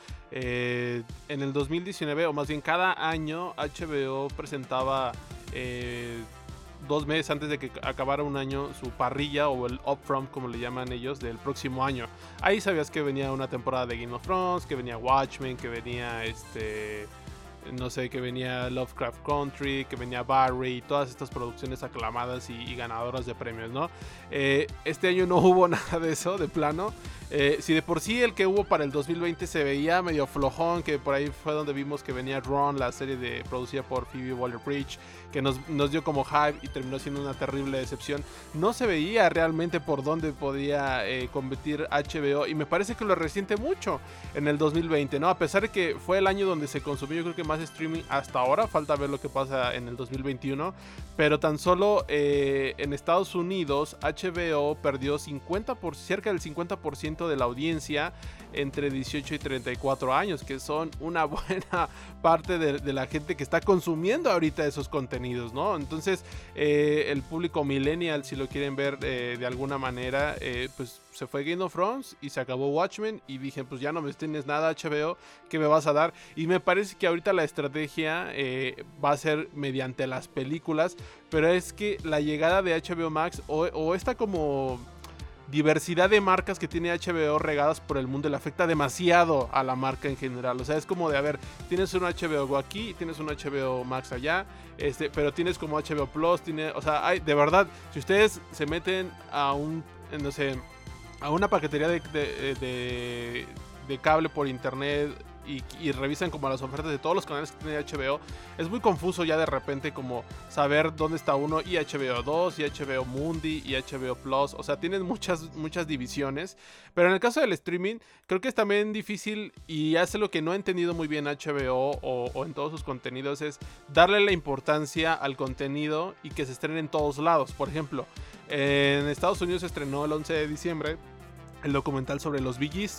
Eh, en el dos mil diecinueve, o más bien cada año, H B O presentaba... Eh, dos meses antes de que acabara un año su parrilla o el upfront, como le llaman ellos, del próximo año. Ahí sabías que venía una temporada de Game of Thrones, que venía Watchmen, que venía este... no sé, que venía Lovecraft Country, que venía Barry, todas estas producciones aclamadas y, y ganadoras de premios, ¿no? Eh, este año no hubo nada de eso, de plano. Eh, si de por sí el que hubo para el dos mil veinte se veía medio flojón, que por ahí fue donde vimos que venía Ron, la serie de, producida por Phoebe Waller-Bridge, que nos, nos dio como hype y terminó siendo una terrible decepción. No se veía realmente por dónde podía eh, competir H B O, y me parece que lo resiente mucho en el dos mil veinte, ¿no? A pesar de que fue el año donde se consumió, yo creo que más streaming hasta ahora, falta ver lo que pasa en el dos mil veintiuno, pero tan solo eh, en Estados Unidos H B O perdió cincuenta por, cerca del cincuenta por ciento de la audiencia entre dieciocho y treinta y cuatro años, que son una buena parte de, de la gente que está consumiendo ahorita esos contenidos, ¿no? Entonces eh, el público millennial, si lo quieren ver eh, de alguna manera, eh, pues se fue Game of Thrones y se acabó Watchmen, y dije, pues ya no me tienes nada H B O, ¿qué me vas a dar? Y me parece que ahorita la estrategia eh, va a ser mediante las películas, pero es que la llegada de H B O Max o, o esta como diversidad de marcas que tiene H B O regadas por el mundo le afecta demasiado a la marca en general. O sea, es como de, a ver, tienes un H B O Go aquí, tienes un H B O Max allá, este, pero tienes como H B O Plus, tiene, o sea, hay, de verdad, si ustedes se meten a un, no sé, a una paquetería de, de, de, de cable por internet y, y revisan como las ofertas de todos los canales que tiene H B O, es muy confuso ya de repente como saber dónde está uno, y H B O dos, y H B O Mundi, y H B O Plus. O sea, tienen muchas, muchas divisiones, pero en el caso del streaming creo que es también difícil, y hace lo que no ha entendido muy bien H B O o, o en todos sus contenidos, es darle la importancia al contenido y que se estrene en todos lados. Por ejemplo, en Estados Unidos se estrenó el once de diciembre el documental sobre los Bee Gees,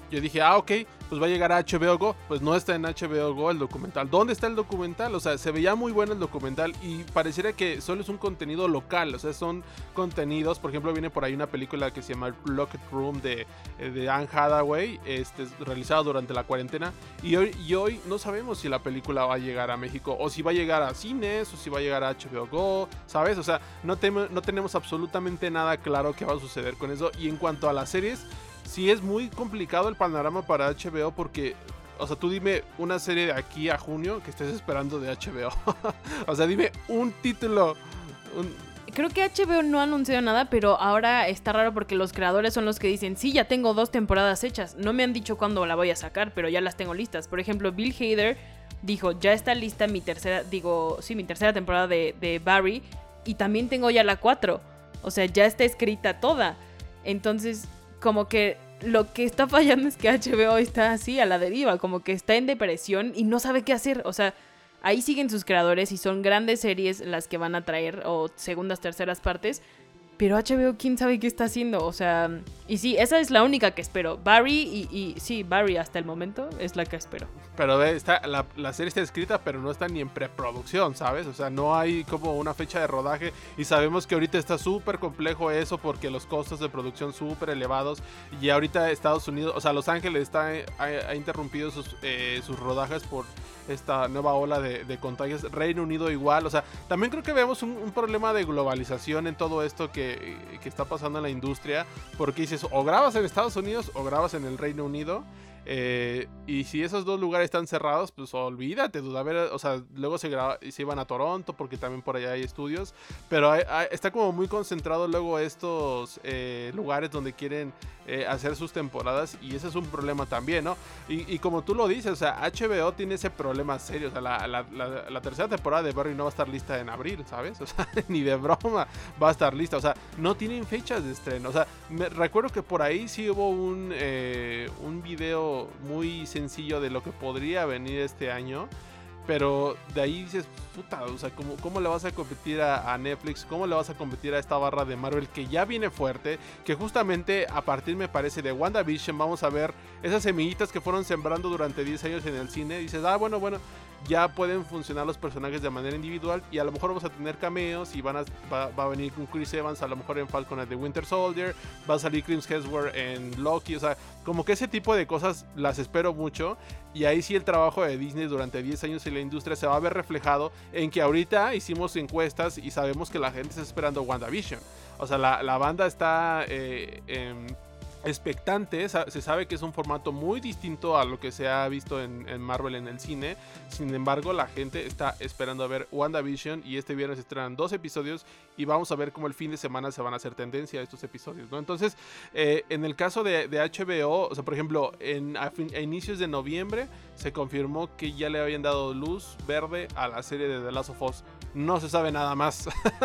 yo dije, ah, ok, pues va a llegar a H B O Go. Pues no está en H B O Go el documental. ¿Dónde está el documental? O sea, se veía muy bueno el documental y pareciera que solo es un contenido local. O sea, son contenidos, por ejemplo, viene por ahí una película que se llama Locked Room de, de Anne Hathaway, este, realizada durante la cuarentena. Y hoy, y hoy no sabemos si la película va a llegar a México, o si va a llegar a cines, o si va a llegar a H B O Go, ¿sabes? O sea, no, te, no tenemos absolutamente nada claro qué va a suceder con eso. Y en cuanto a las series, sí es muy complicado el panorama para H B O porque, o sea, tú dime una serie de aquí a junio que estés esperando de H B O. O sea, dime un título. Un... Creo que H B O no ha anunciado nada, pero ahora está raro porque los creadores son los que dicen, sí, ya tengo dos temporadas hechas. No me han dicho cuándo la voy a sacar, pero ya las tengo listas. Por ejemplo, Bill Hader dijo, ya está lista mi tercera, digo, sí, mi tercera temporada de, de Barry, y también tengo ya la cuatro. O sea, ya está escrita toda. Entonces, como que lo que está fallando es que H B O está así a la deriva, como que está en depresión y no sabe qué hacer. O sea, ahí siguen sus creadores y son grandes series las que van a traer, o segundas, terceras partes, pero H B O quién sabe qué está haciendo. O sea, y sí, esa es la única que espero. Barry y, y sí, Barry hasta el momento es la que espero. Pero ve, está, la, la serie está escrita, pero no está ni en preproducción, ¿sabes? O sea, no hay como una fecha de rodaje y sabemos que ahorita está súper complejo eso porque los costos de producción súper elevados y ahorita Estados Unidos, o sea, Los Ángeles está, ha, ha interrumpido sus, eh, sus rodajes por esta nueva ola de, de contagios. Reino Unido igual, o sea, también creo que vemos un, un problema de globalización en todo esto que, que está pasando en la industria, porque dices, o grabas en Estados Unidos o grabas en el Reino Unido. Eh, y si esos dos lugares están cerrados, pues olvídate, duda, a ver, o sea, luego se, graba, se iban a Toronto porque también por allá hay estudios, pero hay, hay, está como muy concentrado luego estos eh, lugares donde quieren eh, hacer sus temporadas y ese es un problema también, ¿no? Y, y como tú lo dices, o sea, H B O tiene ese problema serio, o sea, la, la, la, la tercera temporada de Barry no va a estar lista en abril, ¿sabes? O sea, ni de broma va a estar lista, o sea, no tienen fechas de estreno, o sea, me, recuerdo que por ahí sí hubo un, eh, un video muy sencillo de lo que podría venir este año, pero de ahí dices, puta, o sea, ¿cómo, cómo le vas a competir a, a Netflix? ¿Cómo le vas a competir a esta barra de Marvel que ya viene fuerte? Que justamente a partir, me parece, de WandaVision vamos a ver esas semillitas que fueron sembrando durante diez años en el cine. Dices, ah, bueno, bueno, ya pueden funcionar los personajes de manera individual y a lo mejor vamos a tener cameos y van a, va, va a venir con Chris Evans a lo mejor en Falcon and the Winter Soldier, va a salir Chris Hemsworth en Loki, o sea, como que ese tipo de cosas las espero mucho y ahí sí el trabajo de Disney durante diez años en la industria se va a ver reflejado en que ahorita hicimos encuestas y sabemos que la gente está esperando WandaVision, o sea, la, la banda está eh, eh, expectante, se sabe que es un formato muy distinto a lo que se ha visto en, en Marvel en el cine, sin embargo la gente está esperando a ver WandaVision y este viernes se estrenan dos episodios y vamos a ver cómo el fin de semana se van a hacer tendencia a estos episodios, ¿no? Entonces, eh, en el caso de, de H B O, o sea, por ejemplo, en, a, fin, a inicios de noviembre se confirmó que ya le habían dado luz verde a la serie de The Last of Us. No se sabe nada más.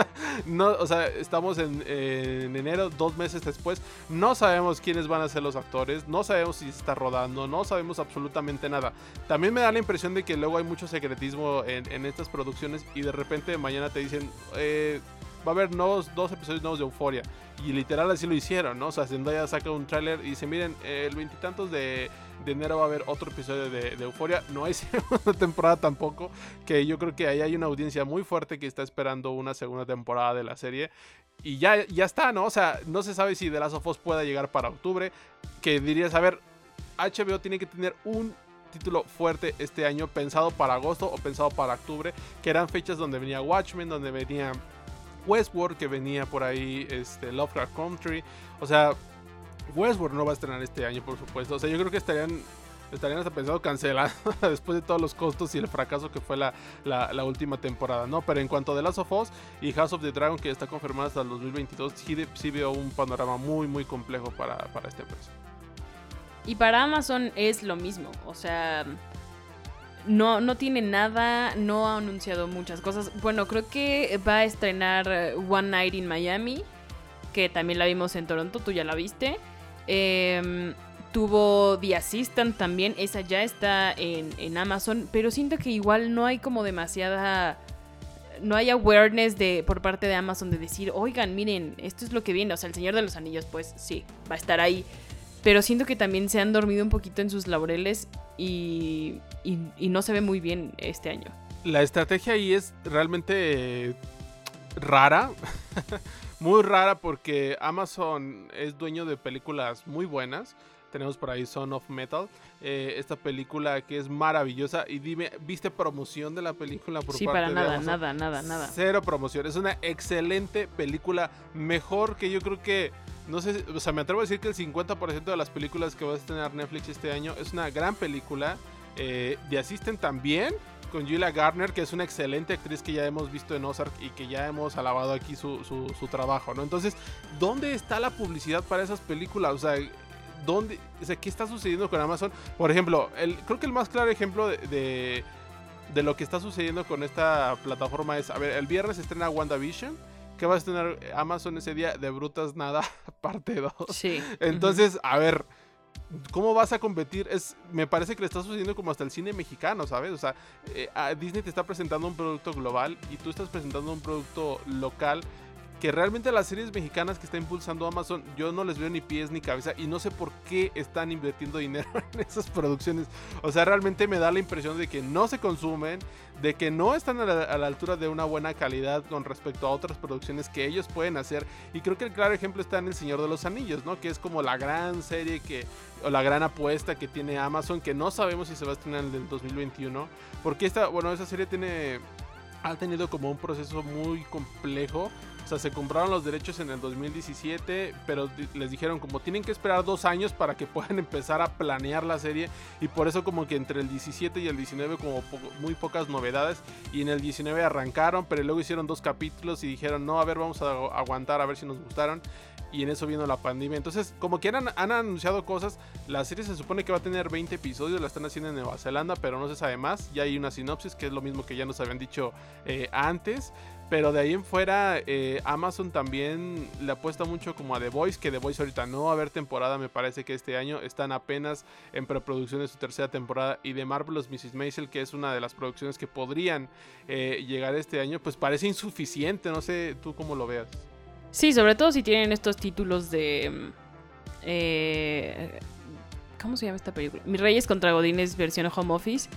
No, o sea, estamos en, en enero, dos meses después. No sabemos quiénes van a ser los actores. No sabemos si se está rodando. No sabemos absolutamente nada. También me da la impresión de que luego hay mucho secretismo en, en estas producciones. Y de repente mañana te dicen... Eh, va a haber nuevos, dos episodios nuevos de Euphoria. Y literal así lo hicieron, ¿no? O sea, Zendaya saca un tráiler y dice, miren, eh, el veintitantos de, de enero va a haber otro episodio de, de Euphoria. No hay segunda temporada tampoco, que yo creo que ahí hay una audiencia muy fuerte que está esperando una segunda temporada de la serie. Y ya, ya está, ¿no? O sea, no se sabe si The Last of Us pueda llegar para octubre. Que dirías, a ver, H B O tiene que tener un título fuerte este año, pensado para agosto o pensado para octubre, que eran fechas donde venía Watchmen, donde venía Westworld, que venía por ahí este, Lovecraft Country. O sea, Westworld no va a estrenar este año, por supuesto. O sea, yo creo que estarían estarían hasta pensando cancelar después de todos los costos y el fracaso que fue la, la, la última temporada, ¿no? Pero en cuanto a The Last of Us y House of the Dragon, que está confirmada hasta el dos mil veintidós, sí, sí veo un panorama muy, muy complejo para, para esta empresa. Y para Amazon es lo mismo, o sea... No, no tiene nada, no ha anunciado muchas cosas. Bueno, creo que va a estrenar One Night in Miami, que también la vimos en Toronto, tú ya la viste. Eh, tuvo The Assistant también, esa ya está en, en Amazon, pero siento que igual no hay como demasiada... No hay awareness de, por parte de Amazon de decir, oigan, miren, esto es lo que viene. O sea, El Señor de los Anillos, pues sí, va a estar ahí. pero siento que también se han dormido un poquito en sus laureles y, y, y no se ve muy bien este año. La estrategia ahí es realmente eh, rara, muy rara, porque Amazon es dueño de películas muy buenas. Tenemos por ahí Son of Metal, eh, esta película que es maravillosa. Y dime, ¿viste promoción de la película por sí, parte para de nada, Amazon? nada, nada, nada. Cero promoción. Es una excelente película, mejor que yo creo que, no sé, o sea, me atrevo a decir que el cincuenta por ciento de las películas que va a estrenar Netflix este año. Es una gran película. Eh, The Assistant también, con Julia Garner, que es una excelente actriz que ya hemos visto en Ozark y que ya hemos alabado aquí su, su, su trabajo, ¿no? Entonces, ¿dónde está la publicidad para esas películas? O sea, ¿dónde, o sea, ¿qué está sucediendo con Amazon? Por ejemplo, el, creo que el más claro ejemplo de, de, de lo que está sucediendo con esta plataforma es, a ver, el viernes estrena WandaVision, que va a estrenar Amazon ese día, de Brutas Nada, parte dos. Sí. Entonces, uh-huh. a ver, ¿cómo vas a competir? Es, me parece que le está sucediendo como hasta el cine mexicano, ¿sabes? O sea, eh, Disney te está presentando un producto global y tú estás presentando un producto local, que realmente las series mexicanas que está impulsando Amazon, yo no les veo ni pies ni cabeza y no sé por qué están invirtiendo dinero en esas producciones. O sea, realmente me da la impresión de que no se consumen, de que no están a la, a la altura de una buena calidad con respecto a otras producciones que ellos pueden hacer. Y creo que el claro ejemplo está en El Señor de los Anillos, ¿no? Que es como la gran serie que, o la gran apuesta que tiene Amazon, que no sabemos si se va a estrenar en el dos mil veintiuno, porque esta, bueno, esa serie tiene, ha tenido como un proceso muy complejo. O sea, se compraron los derechos en el dos mil diecisiete, pero les dijeron como tienen que esperar dos años para que puedan empezar a planear la serie. Y por eso como que entre el diecisiete y el diecinueve como po- muy pocas novedades. Y en el diecinueve arrancaron, pero luego hicieron dos capítulos y dijeron, no, a ver, vamos a aguantar a ver si nos gustaron. Y en eso vino la pandemia. Entonces, como que han, han anunciado cosas. La serie se supone que va a tener veinte episodios. La están haciendo en Nueva Zelanda, pero no se sabe más. Ya hay una sinopsis, que es lo mismo que ya nos habían dicho eh, antes. Pero de ahí en fuera, eh, Amazon también le apuesta mucho como a The Voice, que The Voice ahorita no va a haber temporada, me parece que este año. Están apenas en preproducción de su tercera temporada. Y de Marvelous missus Maisel, que es una de las producciones que podrían eh, llegar este año, pues parece insuficiente. No sé tú cómo lo veas. Sí, sobre todo si tienen estos títulos de... Eh, ¿Cómo se llama esta película? Mis Reyes contra Godines versión home office.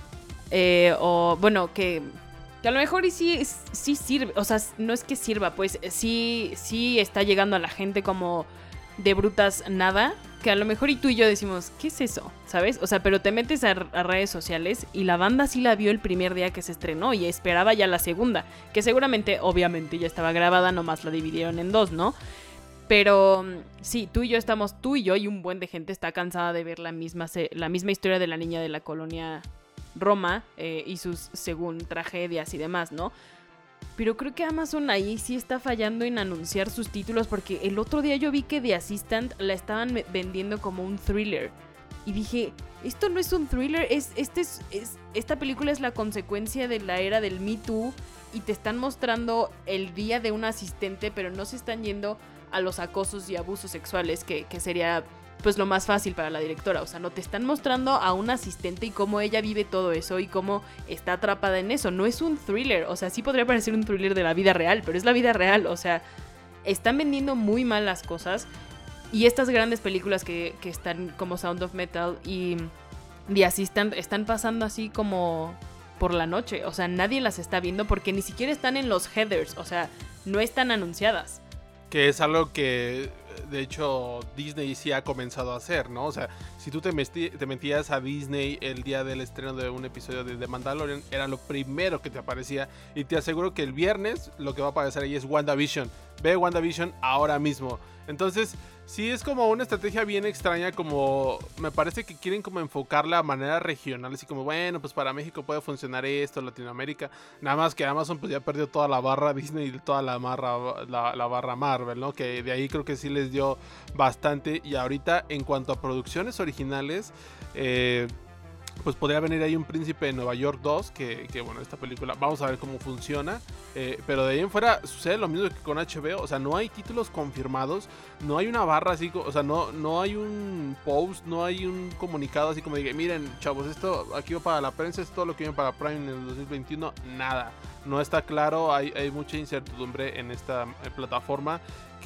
Eh, o bueno, que... Que a lo mejor y sí, sí sirve, o sea, no es que sirva, pues sí, sí está llegando a la gente como de brutas nada, que a lo mejor y tú y yo decimos, ¿qué es eso? ¿Sabes? O sea, pero te metes a, a redes sociales y la banda sí la vio el primer día que se estrenó y esperaba ya la segunda, que seguramente, obviamente ya estaba grabada, nomás la dividieron en dos, ¿no? Pero sí, tú y yo estamos, tú y yo y un buen de gente está cansada de ver la misma, la misma historia de la niña de la colonia Roma eh, y sus, según, tragedias y demás, ¿no? Pero creo que Amazon ahí sí está fallando en anunciar sus títulos, porque el otro día yo vi que The Assistant la estaban vendiendo como un thriller. Y dije, esto no es un thriller, es, este es, es, esta película es la consecuencia de la era del Me Too y te están mostrando el día de un asistente, pero no se están yendo a los acosos y abusos sexuales, que, que sería... pues lo más fácil para la directora, o sea, no te están mostrando a un asistente y cómo ella vive todo eso y cómo está atrapada en eso, no es un thriller, o sea, sí podría parecer un thriller de la vida real, pero es la vida real, o sea, están vendiendo muy mal las cosas y estas grandes películas que, que están como Sound of Metal y The Assistant están pasando así como por la noche, o sea, nadie las está viendo porque ni siquiera están en los headers, o sea, no están anunciadas. Que es algo que, de hecho, Disney sí ha comenzado a hacer, ¿no? O sea, si tú te, mesti- te metías a Disney el día del estreno de un episodio de The Mandalorian, era lo primero que te aparecía. Y te aseguro que el viernes lo que va a aparecer ahí es WandaVision. Ve WandaVision ahora mismo. Entonces, sí es como una estrategia bien extraña, como me parece que quieren como enfocarla a manera regional, así como, bueno, pues para México puede funcionar esto, Latinoamérica, nada más que Amazon pues ya perdió toda la barra Disney y toda la, barra, la, la barra Marvel, ¿no? Que de ahí creo que sí les dio bastante. Y ahorita en cuanto a producciones originales, eh... pues podría venir ahí un Príncipe de Nueva York dos, que, que bueno, esta película, vamos a ver cómo funciona, eh, pero de ahí en fuera sucede lo mismo que con H B O, o sea, no hay títulos confirmados, no hay una barra así, o sea, no, no hay un post, no hay un comunicado así como de que, miren, chavos, esto aquí va para la prensa, es todo lo que viene para Prime en el dos mil veintiuno, nada, no está claro, hay, hay mucha incertidumbre en esta eh, plataforma,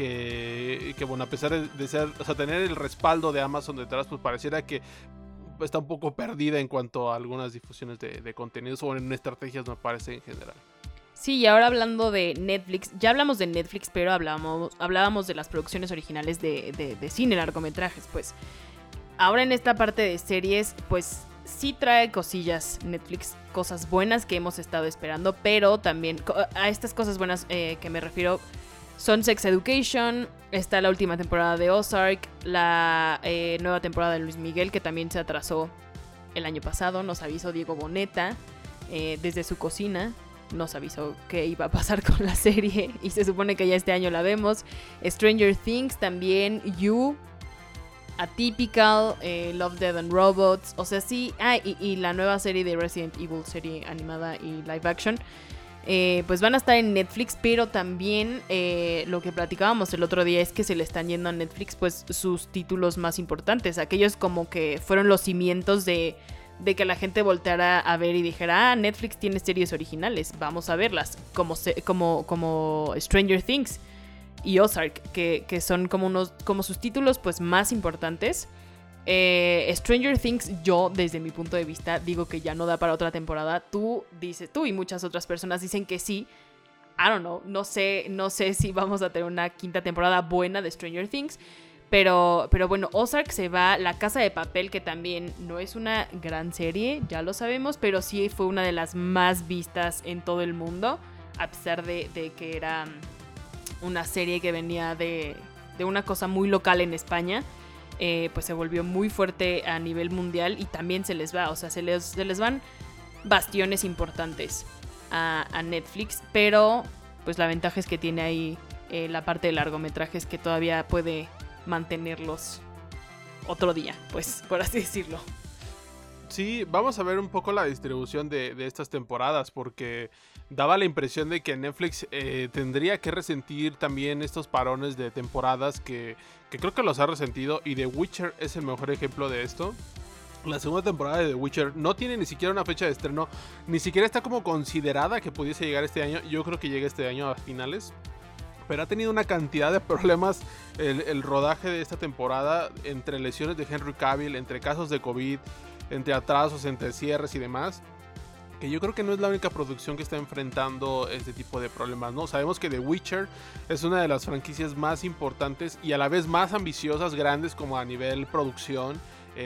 que, que bueno, a pesar de, de ser, o sea, tener el respaldo de Amazon detrás, pues pareciera que está un poco perdida en cuanto a algunas difusiones de, de contenidos o en estrategias, me parece, en general. Sí, y ahora hablando de Netflix, ya hablamos de Netflix, pero hablábamos, hablábamos de las producciones originales de, de, de cine, largometrajes, pues. Ahora en esta parte de series, pues sí trae cosillas Netflix, cosas buenas que hemos estado esperando, pero también a estas cosas buenas eh, que me refiero son Sex Education, está la última temporada de Ozark, la eh, nueva temporada de Luis Miguel, que también se atrasó el año pasado, nos avisó Diego Boneta eh, desde su cocina, nos avisó que iba a pasar con la serie y se supone que ya este año la vemos. Stranger Things también, You, Atypical, eh, Love, Death and Robots, o sea sí, ah, y, y la nueva serie de Resident Evil, serie animada y live action. Eh, pues van a estar en Netflix, pero también eh, lo que platicábamos el otro día es que se le están yendo a Netflix pues sus títulos más importantes, aquellos como que fueron los cimientos de, de que la gente volteara a ver y dijera, ah, Netflix tiene series originales, vamos a verlas, como, se, como, como Stranger Things y Ozark, que, que son como, unos, como sus títulos pues más importantes. Eh, Stranger Things, yo desde mi punto de vista digo que ya no da para otra temporada. Tú dices, tú y muchas otras personas dicen que sí. I don't know, no sé, no sé si vamos a tener una quinta temporada buena de Stranger Things, pero, pero bueno, Ozark se va, La Casa de Papel, que también no es una gran serie, ya lo sabemos, pero sí fue una de las más vistas en todo el mundo, a pesar de, de que era una serie que venía de, de una cosa muy local en España. Eh, pues se volvió muy fuerte a nivel mundial y también se les va, o sea, se les, se les van bastiones importantes a, a Netflix, pero pues la ventaja es que tiene ahí eh, la parte de largometrajes que todavía puede mantenerlos otro día, pues, por así decirlo. Sí, vamos a ver un poco la distribución de, de estas temporadas, porque daba la impresión de que Netflix eh, tendría que resentir también estos parones de temporadas que, que creo que los ha resentido, y The Witcher es el mejor ejemplo de esto. La segunda temporada de The Witcher no tiene ni siquiera una fecha de estreno, ni siquiera está como considerada que pudiese llegar este año. Yo creo que llega este año a finales, pero ha tenido una cantidad de problemas el, el rodaje de esta temporada, entre lesiones de Henry Cavill, entre casos de COVID, entre atrasos, entre cierres y demás, que yo creo que no es la única producción que está enfrentando este tipo de problemas, ¿no? Sabemos que The Witcher es una de las franquicias más importantes y a la vez más ambiciosas, grandes como a nivel producción.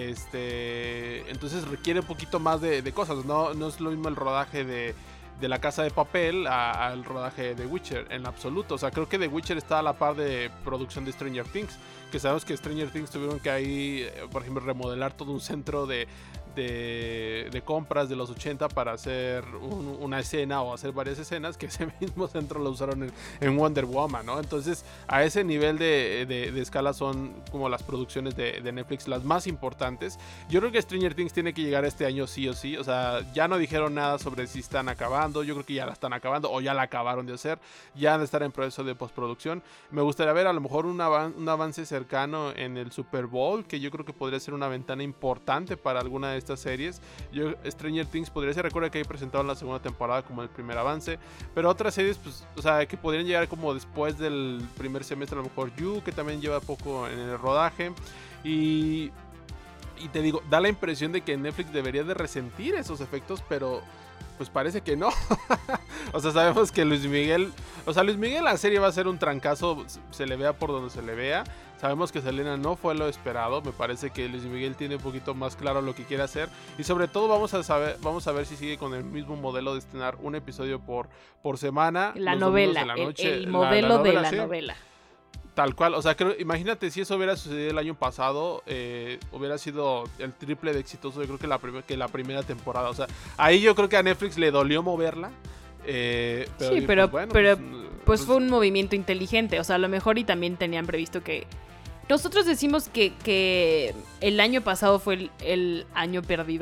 Este, entonces requiere un poquito más de, de cosas, ¿no? No es lo mismo el rodaje de, de La Casa de Papel al rodaje de The Witcher, en absoluto. O sea, creo que The Witcher está a la par de producción de Stranger Things, que sabemos que Stranger Things tuvieron que ahí, por ejemplo, remodelar todo un centro de, de, de compras de los ochenta para hacer un, una escena o hacer varias escenas, que ese mismo centro lo usaron en, en Wonder Woman, ¿no? Entonces, a ese nivel de, de, de escala son como las producciones de, de Netflix las más importantes. Yo creo que Stranger Things tiene que llegar este año sí o sí. O sea, ya no dijeron nada sobre si están acabando. Yo creo que ya la están acabando o ya la acabaron de hacer. Ya han de estar en proceso de postproducción. Me gustaría ver a lo mejor un, avan- un avance cercano en el Super Bowl, que yo creo que podría ser una ventana importante para alguna de estas series. Yo, Stranger Things podría ser, recuerda que ahí presentaron la segunda temporada como el primer avance, pero otras series, pues, o sea, que podrían llegar como después del primer semestre, a lo mejor You, que también lleva poco en el rodaje, y, y te digo, da la impresión de que Netflix debería de resentir esos efectos, pero pues parece que no. O sea, sabemos que Luis Miguel, o sea, Luis Miguel la serie va a ser un trancazo, se le vea por donde se le vea. Sabemos que Selena no fue lo esperado. Me parece que Luis Miguel tiene un poquito más claro lo que quiere hacer. Y sobre todo vamos a saber, vamos a ver si sigue con el mismo modelo de estrenar un episodio por, por semana. La novela, la noche, el, el modelo la, la novela, de la ¿sí? novela. Tal cual, o sea, creo, imagínate si eso hubiera sucedido el año pasado, eh, hubiera sido el triple de exitoso, yo creo que la, prim- que la primera temporada. O sea, ahí yo creo que a Netflix le dolió moverla. Eh, pero, sí, pero, pues, bueno, pero pues, pues, pues fue un movimiento inteligente. O sea, a lo mejor y también tenían previsto que... Nosotros decimos que, que el año pasado fue el, el año perdido,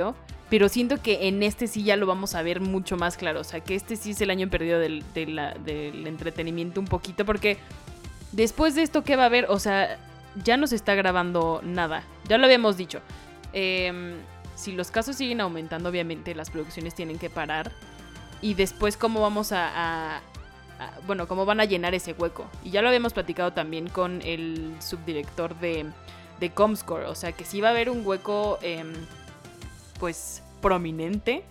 pero siento que en este sí ya lo vamos a ver mucho más claro. O sea, que este sí es el año perdido del, de la, del entretenimiento un poquito, porque después de esto, ¿qué va a haber? O sea, ya no se está grabando nada. Ya lo habíamos dicho. Eh, si los casos siguen aumentando, obviamente las producciones tienen que parar. Y después, ¿cómo vamos a, a, a... Bueno, cómo van a llenar ese hueco? Y ya lo habíamos platicado también con el subdirector de, de Comscore. O sea, que sí va a haber un hueco... Eh, pues prominente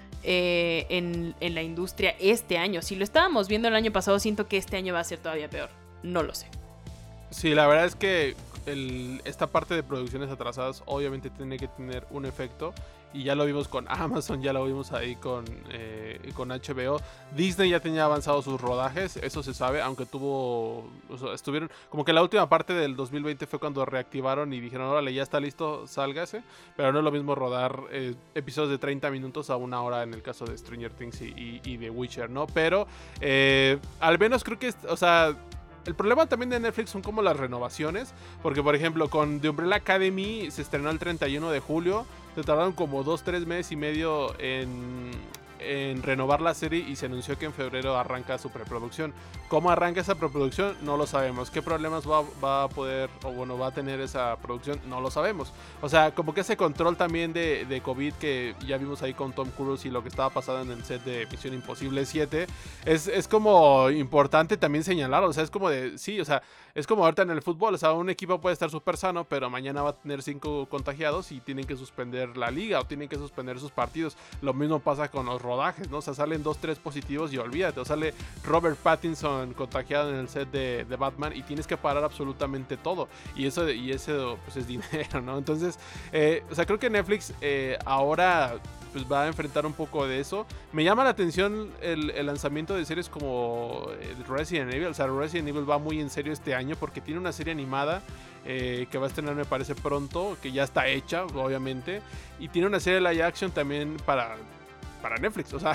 eh, en, en la industria este año. Si lo estábamos viendo el año pasado, siento que este año va a ser todavía peor. No lo sé. Sí, la verdad es que el, esta parte de producciones atrasadas obviamente tiene que tener un efecto. Y ya lo vimos con Amazon, ya lo vimos ahí con, eh, con H B O. Disney ya tenía avanzado sus rodajes, eso se sabe, aunque tuvo... O sea, estuvieron... Como que la última parte del dos mil veinte fue cuando reactivaron y dijeron, órale, ya está listo, sálgase. Pero no es lo mismo rodar eh, episodios de treinta minutos a una hora en el caso de Stranger Things y, y, y de Witcher, ¿no? Pero eh, al menos creo que... O sea... El problema también de Netflix son como las renovaciones, porque por ejemplo con The Umbrella Academy se estrenó el treinta y uno de julio, se tardaron como dos, tres meses y medio en, en renovar la serie y se anunció que en febrero arranca su preproducción. ¿Cómo arranca esa preproducción? No lo sabemos. ¿Qué problemas va, va a poder, o bueno, va a tener esa producción? No lo sabemos. O sea, como que ese control también de, de COVID que ya vimos ahí con Tom Cruise y lo que estaba pasando en el set de Misión Imposible siete, es, es como importante también señalar, o sea, es como de, sí, o sea, es como ahorita en el fútbol, o sea, un equipo puede estar súper sano, pero mañana va a tener cinco contagiados y tienen que suspender la liga o tienen que suspender sus partidos. Lo mismo pasa con los rodajes, ¿no? O sea, salen dos, tres positivos y olvídate, o sale Robert Pattinson contagiado en el set de, de Batman y tienes que parar absolutamente todo. Y eso, y eso pues es dinero, ¿no? Entonces, eh, o sea, creo que Netflix eh, ahora... pues va a enfrentar un poco de eso. Me llama la atención el, el lanzamiento de series como Resident Evil. O sea, Resident Evil va muy en serio este año porque tiene una serie animada eh, que va a estrenar, me parece, pronto, que ya está hecha, obviamente. Y tiene una serie de live action también para... para Netflix, o sea,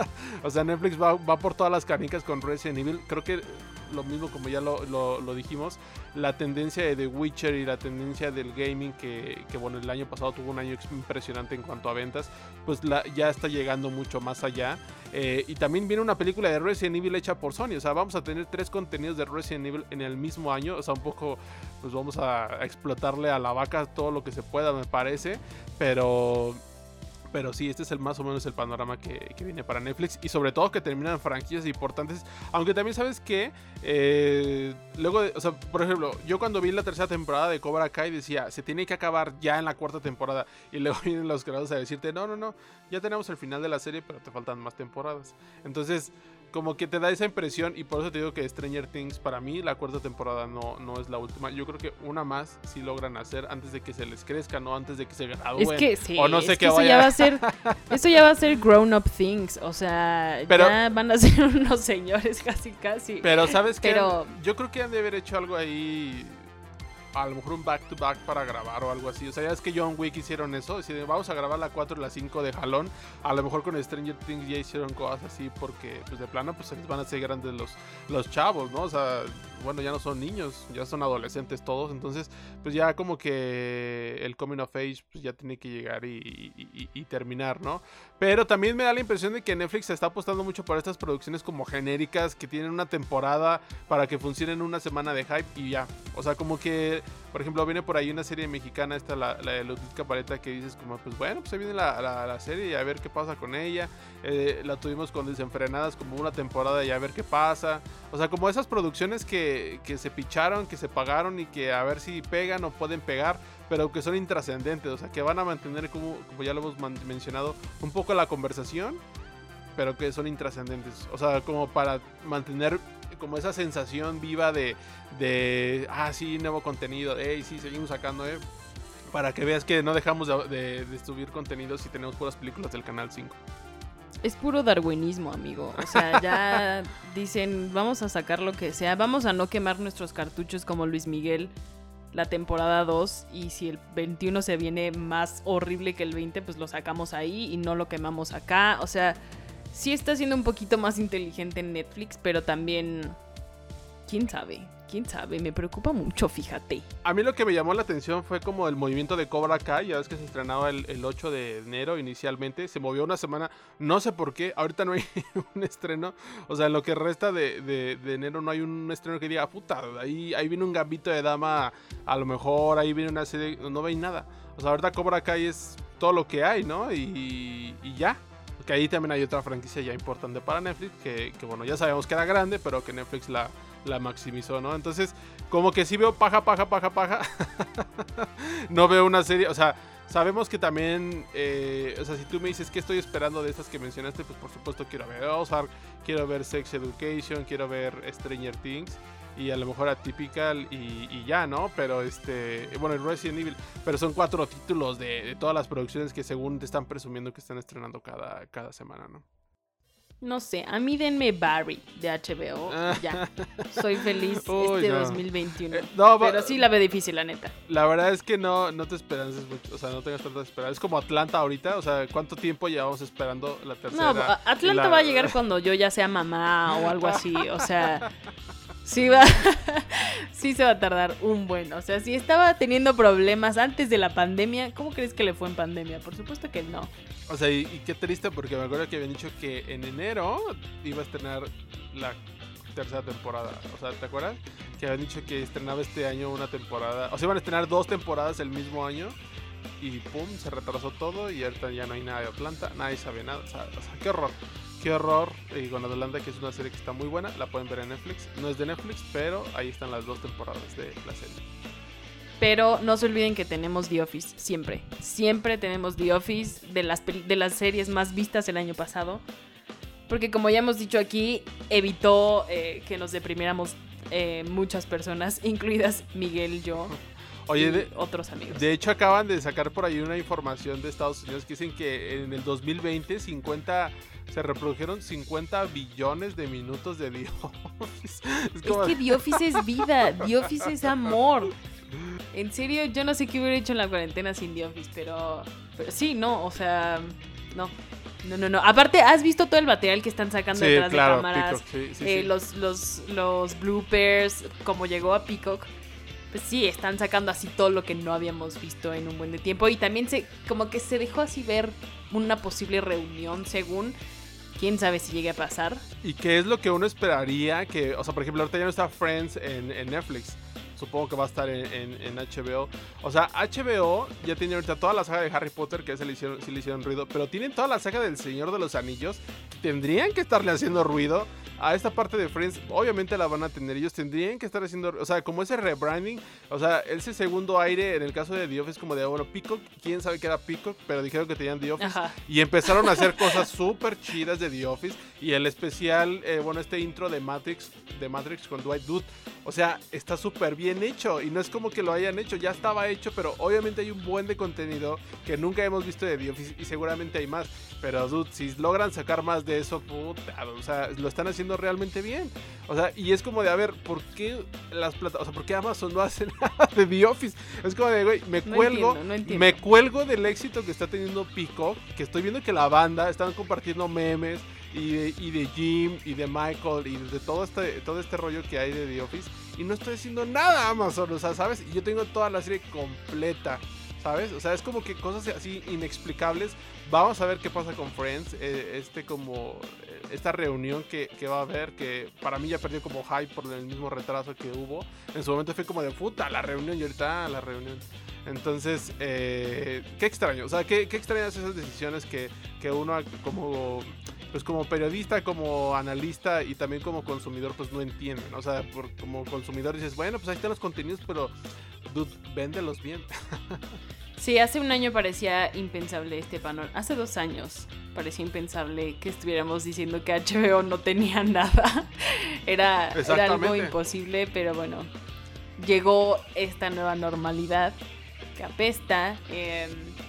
o sea Netflix va, va por todas las canicas con Resident Evil. Creo que lo mismo, como ya lo, lo, lo dijimos, la tendencia de The Witcher y la tendencia del gaming que, que bueno, el año pasado tuvo un año impresionante en cuanto a ventas, pues la, ya está llegando mucho más allá. Eh, y también viene una película de Resident Evil hecha por Sony, o sea, vamos a tener tres contenidos de Resident Evil en el mismo año, o sea, un poco, pues vamos a, a explotarle a la vaca todo lo que se pueda, me parece, pero... Pero sí, este es el más o menos el panorama que, que viene para Netflix. Y sobre todo que terminan franquicias importantes. Aunque también sabes que... Eh, luego, de, o sea, por ejemplo, yo cuando vi la tercera temporada de Cobra Kai decía, se tiene que acabar ya en la cuarta temporada. Y luego vienen los creadores a decirte, no, no, no, ya tenemos el final de la serie, pero te faltan más temporadas. Entonces... como que te da esa impresión y por eso te digo que Stranger Things para mí la cuarta temporada no, no es la última. Yo creo que una más sí logran hacer antes de que se les crezca, no antes de que se gradúen. Es que sí, o no sé es qué que eso vaya. ya va a ser, eso ya va a ser grown up things, o sea, pero, ya van a ser unos señores casi casi. Pero sabes qué, pero... yo creo que han de haber hecho algo ahí. A lo mejor un back to back para grabar o algo así. O sea, ya es que John Wick hicieron eso. Deciden, vamos a grabar la cuatro y la cinco de jalón. A lo mejor con Stranger Things ya hicieron cosas así. Porque, pues de plano, pues se les van a hacer grandes los, los chavos, ¿no? O sea, bueno, ya no son niños, ya son adolescentes todos. Entonces, pues ya como que el coming of age pues ya tiene que llegar y, y, y, y terminar, ¿no? Pero también me da la impresión de que Netflix se está apostando mucho por estas producciones como genéricas que tienen una temporada para que funcionen una semana de hype y ya. O sea, como que, por ejemplo, viene por ahí una serie mexicana, esta, la, la de Ludwig Capareta, que dices como, pues bueno, pues ahí viene la, la, la serie y a ver qué pasa con ella. Eh, la tuvimos con Desenfrenadas como una temporada y a ver qué pasa. O sea, como esas producciones que, que se picharon, que se pagaron y que a ver si pegan o pueden pegar, pero que son intrascendentes, o sea, que van a mantener, como, como ya lo hemos man- mencionado, un poco la conversación, pero que son intrascendentes. O sea, como para mantener como esa sensación viva de, de ah, sí, nuevo contenido, hey, sí, seguimos sacando, eh, para que veas que no dejamos de, de, de subir contenidos y tenemos puras películas del Canal cinco. Es puro darwinismo, amigo. O sea, ya dicen, vamos a sacar lo que sea, vamos a no quemar nuestros cartuchos como Luis Miguel la temporada dos, y si el veintiuno se viene más horrible que el veinte, pues lo sacamos ahí y no lo quemamos acá. O sea, sí está siendo un poquito más inteligente en Netflix, pero también quién sabe, quién sabe, me preocupa mucho, fíjate. A mí lo que me llamó la atención fue como el movimiento de Cobra Kai. Ya ves que se estrenaba el, el ocho de enero inicialmente, se movió una semana, no sé por qué, ahorita no hay un estreno, o sea, en lo que resta de, de, de enero no hay un estreno que diga, puta, ahí, ahí viene un Gambito de Dama, a lo mejor ahí viene una serie, no veis nada. O sea, ahorita Cobra Kai es todo lo que hay, ¿no? Y, y ya. Que ahí también hay otra franquicia ya importante para Netflix, que, que bueno, ya sabemos que era grande, pero que Netflix la, la maximizó, ¿no? Entonces, como que sí veo paja, paja, paja, paja. No veo una serie, o sea, sabemos que también, eh, o sea, si tú me dices que estoy esperando de estas que mencionaste, pues por supuesto quiero ver Ozark, quiero ver Sex Education, quiero ver Stranger Things. Y a lo mejor Atypical y, y ya, ¿no? Pero este... Bueno, el Resident Evil. Pero son cuatro títulos de, de todas las producciones que según te están presumiendo que están estrenando cada, cada semana, ¿no? No sé, a mí denme Barry de H B O. Ya, soy feliz Uy, este no. dos mil veintiuno. Eh, no, pero va- sí la veo difícil, la neta. La verdad es que no, no te esperances mucho. O sea, no tengas tanta esperanza. Es como Atlanta ahorita. O sea, ¿cuánto tiempo llevamos esperando la tercera? No, a- Atlanta la- va a llegar cuando yo ya sea mamá o algo así. O sea, sí va... sí se va a tardar un buen. O sea, si estaba teniendo problemas antes de la pandemia, ¿cómo crees que le fue en pandemia? Por supuesto que no. O sea, y, y qué triste porque me acuerdo que habían dicho que en enero iba a estrenar la tercera temporada. O sea, ¿te acuerdas? Que habían dicho que estrenaba este año una temporada. O sea, iban a estrenar dos temporadas el mismo año. Y pum, se retrasó todo y ahorita ya no hay nada de Atlanta. Nadie sabe nada. O sea, o sea qué horror. Qué horror. Y con Atlanta, que es una serie que está muy buena. La pueden ver en Netflix. No es de Netflix, pero ahí están las dos temporadas de la serie. Pero no se olviden que tenemos The Office, siempre. Siempre tenemos The Office, de las, pel- de las series más vistas el año pasado. Porque como ya hemos dicho aquí, evitó eh, que nos deprimiéramos eh, muchas personas, incluidas Miguel, yo Oye, y de, otros amigos. de hecho acaban de sacar por ahí una información de Estados Unidos que dicen que en el dos mil veinte cincuenta, se reprodujeron cincuenta billones de minutos de The Office. Es como... Es que The Office es vida, The Office es amor. En serio, yo no sé qué hubiera hecho en la cuarentena sin The Office, pero, pero sí, no, o sea, no. No, no, no. Aparte, ¿has visto todo el material que están sacando Sí, detrás claro, de cámaras? Peacock, sí, sí, eh, sí. Los, los, los bloopers, como llegó a Peacock. Pues sí, están sacando así todo lo que no habíamos visto en un buen de tiempo. Y también se, como que se dejó así ver una posible reunión, según. Quién sabe si llegue a pasar. ¿Y qué es lo que uno esperaría? Que, o sea, por ejemplo, ahorita ya no está Friends en, en Netflix. Supongo que va a estar en, en, en H B O. O sea, H B O ya tiene ahorita toda la saga de Harry Potter, que ese le hicieron, sí le hicieron ruido. Pero tienen toda la saga del Señor de los Anillos, que tendrían que estarle haciendo ruido. A esta parte de Friends, obviamente la van a tener. Ellos tendrían que estar haciendo, o sea, como ese rebranding. O sea, ese segundo aire en el caso de The Office, como de, bueno, Peacock, quién sabe qué era Peacock, pero dijeron que tenían The Office. Ajá. Y empezaron a hacer cosas súper chidas de The Office. Y el especial, eh, bueno, este intro de Matrix, de Matrix con Dwight Dude. O sea, está súper bien hecho. Y no es como que lo hayan hecho, ya estaba hecho. Pero obviamente hay un buen de contenido que nunca hemos visto de The Office. Y seguramente hay más. Pero, dude, si logran sacar más de eso, puta, o sea, lo están haciendo realmente bien. O sea, y es como de, a ver, ¿por qué las plata, o sea, por qué Amazon no hace nada de The Office? Es como de, güey, me No cuelgo, entiendo, no entiendo. me cuelgo del éxito que está teniendo Peacock, que estoy viendo que la banda están compartiendo memes y de, y de Jim y de Michael y de todo este, todo este rollo que hay de The Office, y no estoy haciendo nada Amazon, o sea, ¿sabes? Y yo tengo toda la serie completa, ¿sabes? O sea, es como que cosas así inexplicables. Vamos a ver qué pasa con Friends, eh, este como eh, esta reunión que, que va a haber, que para mí ya perdió como hype por el mismo retraso que hubo. En su momento fue como de puta la reunión y ahorita la reunión. Entonces, eh, qué extraño, o sea, qué, qué extrañas esas decisiones que, que uno como, pues como periodista, como analista y también como consumidor pues no entienden. O sea, por, como consumidor dices, bueno, pues ahí están los contenidos, pero dude, véndelos bien. Sí, hace un año parecía impensable este panorama. Hace dos años parecía impensable que estuviéramos diciendo que H B O no tenía nada. Era, era algo imposible, pero bueno, llegó esta nueva normalidad que apesta. Eh,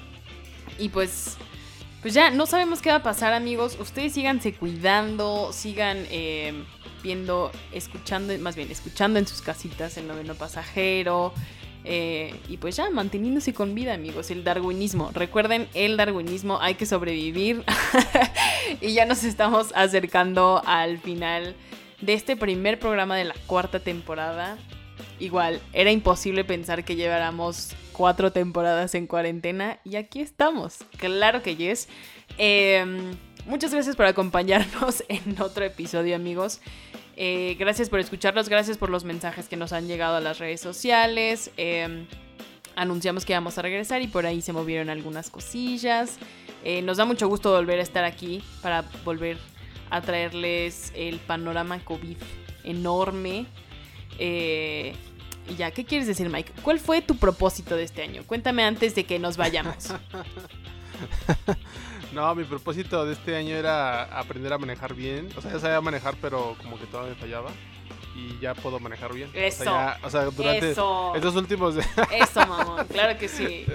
y pues, pues ya no sabemos qué va a pasar, amigos. Ustedes síganse cuidando, sigan eh, viendo, escuchando, más bien escuchando en sus casitas El Noveno Pasajero. Eh, y pues ya, manteniéndose con vida, amigos. El darwinismo, recuerden, el darwinismo, hay que sobrevivir. Y ya nos estamos acercando al final de este primer programa de la cuarta temporada. Igual, era imposible pensar que lleváramos cuatro temporadas en cuarentena y aquí estamos. Claro que yes. Eh, muchas gracias por acompañarnos en otro episodio, amigos. Eh, gracias por escucharnos, gracias por los mensajes que nos han llegado a las redes sociales. Eh, anunciamos que íbamos a regresar y por ahí se movieron algunas cosillas. Eh, nos da mucho gusto volver a estar aquí para volver a traerles el panorama COVID enorme. Eh, y ya, ¿qué quieres decir, Mike? ¿Cuál fue tu propósito de este año? Cuéntame antes de que nos vayamos. No, mi propósito de este año era aprender a manejar bien. O sea, ya sabía manejar, pero como que todavía me fallaba. Y ya puedo manejar bien. Eso. O sea, ya, o sea durante eso. estos últimos... Eso, mamón. Claro que sí.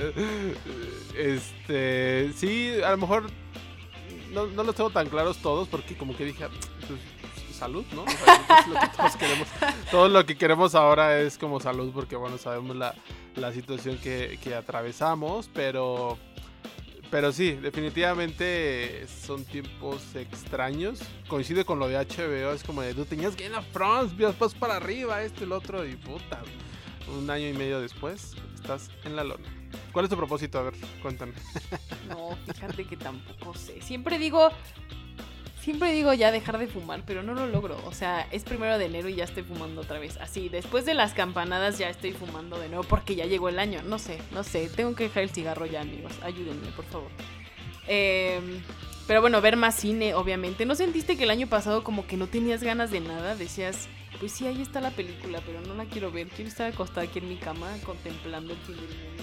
Este... Sí, a lo mejor no, no los tengo tan claros todos porque como que dije... Pues, salud, ¿no? O sea, es lo que todos queremos. Todo lo que queremos ahora es como salud porque, bueno, sabemos la, la situación que, que atravesamos, pero... Pero sí, definitivamente son tiempos extraños. Coincide con lo de H B O, es como de, tú tenías Game of Thrones, vas para arriba, esto y lo otro, y puta, un año y medio después, estás en la lona. ¿Cuál es tu propósito? A ver, cuéntame. No, fíjate que tampoco sé. Siempre digo, siempre digo ya dejar de fumar, pero no lo logro. O sea, es primero de enero y ya estoy fumando otra vez. Así, después de las campanadas ya estoy fumando de nuevo porque ya llegó el año. No sé, no sé. Tengo que dejar el cigarro ya, amigos. Ayúdenme, por favor. Eh, pero bueno, ver más cine, obviamente. ¿No sentiste que el año pasado como que no tenías ganas de nada? Decías, pues sí, ahí está la película, pero no la quiero ver. Quiero estar acostada aquí en mi cama contemplando el fin del mundo.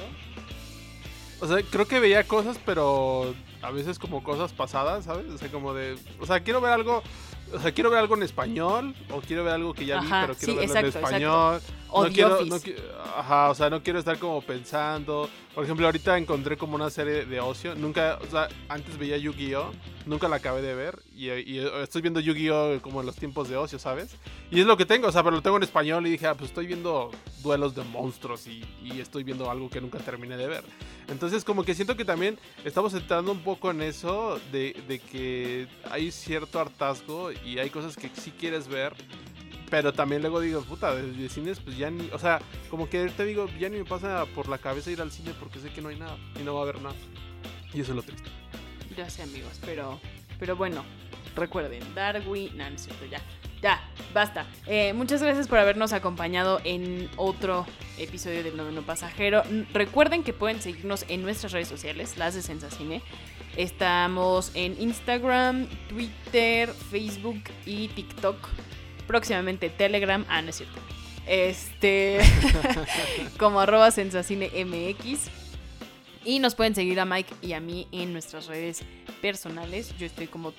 O sea, creo que veía cosas, pero a veces como cosas pasadas, ¿sabes? O sea, como de... O sea, quiero ver algo... O sea, quiero ver algo en español o quiero ver algo que ya vi, Ajá, pero quiero sí, verlo exacto, en español. Exacto. O no The quiero, Office. no qui- Ajá, o sea, no quiero estar como pensando. Por ejemplo, ahorita encontré como una serie de ocio. Nunca, o sea, antes veía Yu-Gi-Oh! Nunca la acabé de ver. Y, y estoy viendo Yu-Gi-Oh! Como en los tiempos de ocio, ¿sabes? Y es lo que tengo, o sea, pero lo tengo en español y dije, ah, pues estoy viendo duelos de monstruos y, y estoy viendo algo que nunca terminé de ver. Entonces, como que siento que también estamos entrando un poco en eso de, de que hay cierto hartazgo y hay cosas que sí quieres ver. Pero también luego digo, puta, de, de cines, pues ya ni... O sea, como que te digo, ya ni me pasa por la cabeza ir al cine porque sé que no hay nada y no va a haber nada. Y eso es lo triste. Ya sé, amigos, pero, pero bueno, recuerden, Darwin... No, no es cierto, ya. Ya, basta. Eh, muchas gracias por habernos acompañado en otro episodio del Noveno Pasajero. Recuerden que pueden seguirnos en nuestras redes sociales, las de Sensacine. Estamos en Instagram, Twitter, Facebook y TikTok. Próximamente Telegram. Ah, no es cierto. Este. como arroba Sensacine M X. Y nos pueden seguir a Mike y a mí en nuestras redes personales. Yo estoy como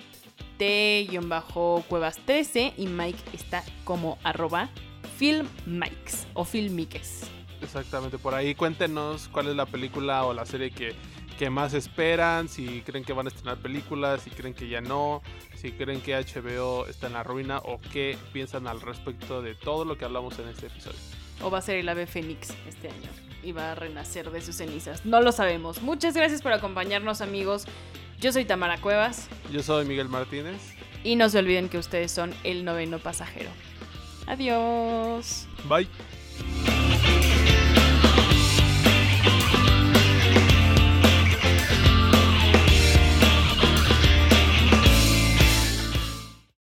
T-Cuevas trece y Mike está como arroba filmmikes o filmiques. Exactamente, por ahí cuéntenos cuál es la película o la serie que, que más esperan, si creen que van a estrenar películas, si creen que ya no, si creen que H B O está en la ruina o qué piensan al respecto de todo lo que hablamos en este episodio. O va a ser el ave fénix este año y va a renacer de sus cenizas. No lo sabemos. Muchas gracias por acompañarnos, amigos. Yo soy Tamara Cuevas. Yo soy Miguel Martínez. Y no se olviden que ustedes son el noveno pasajero. Adiós. Bye.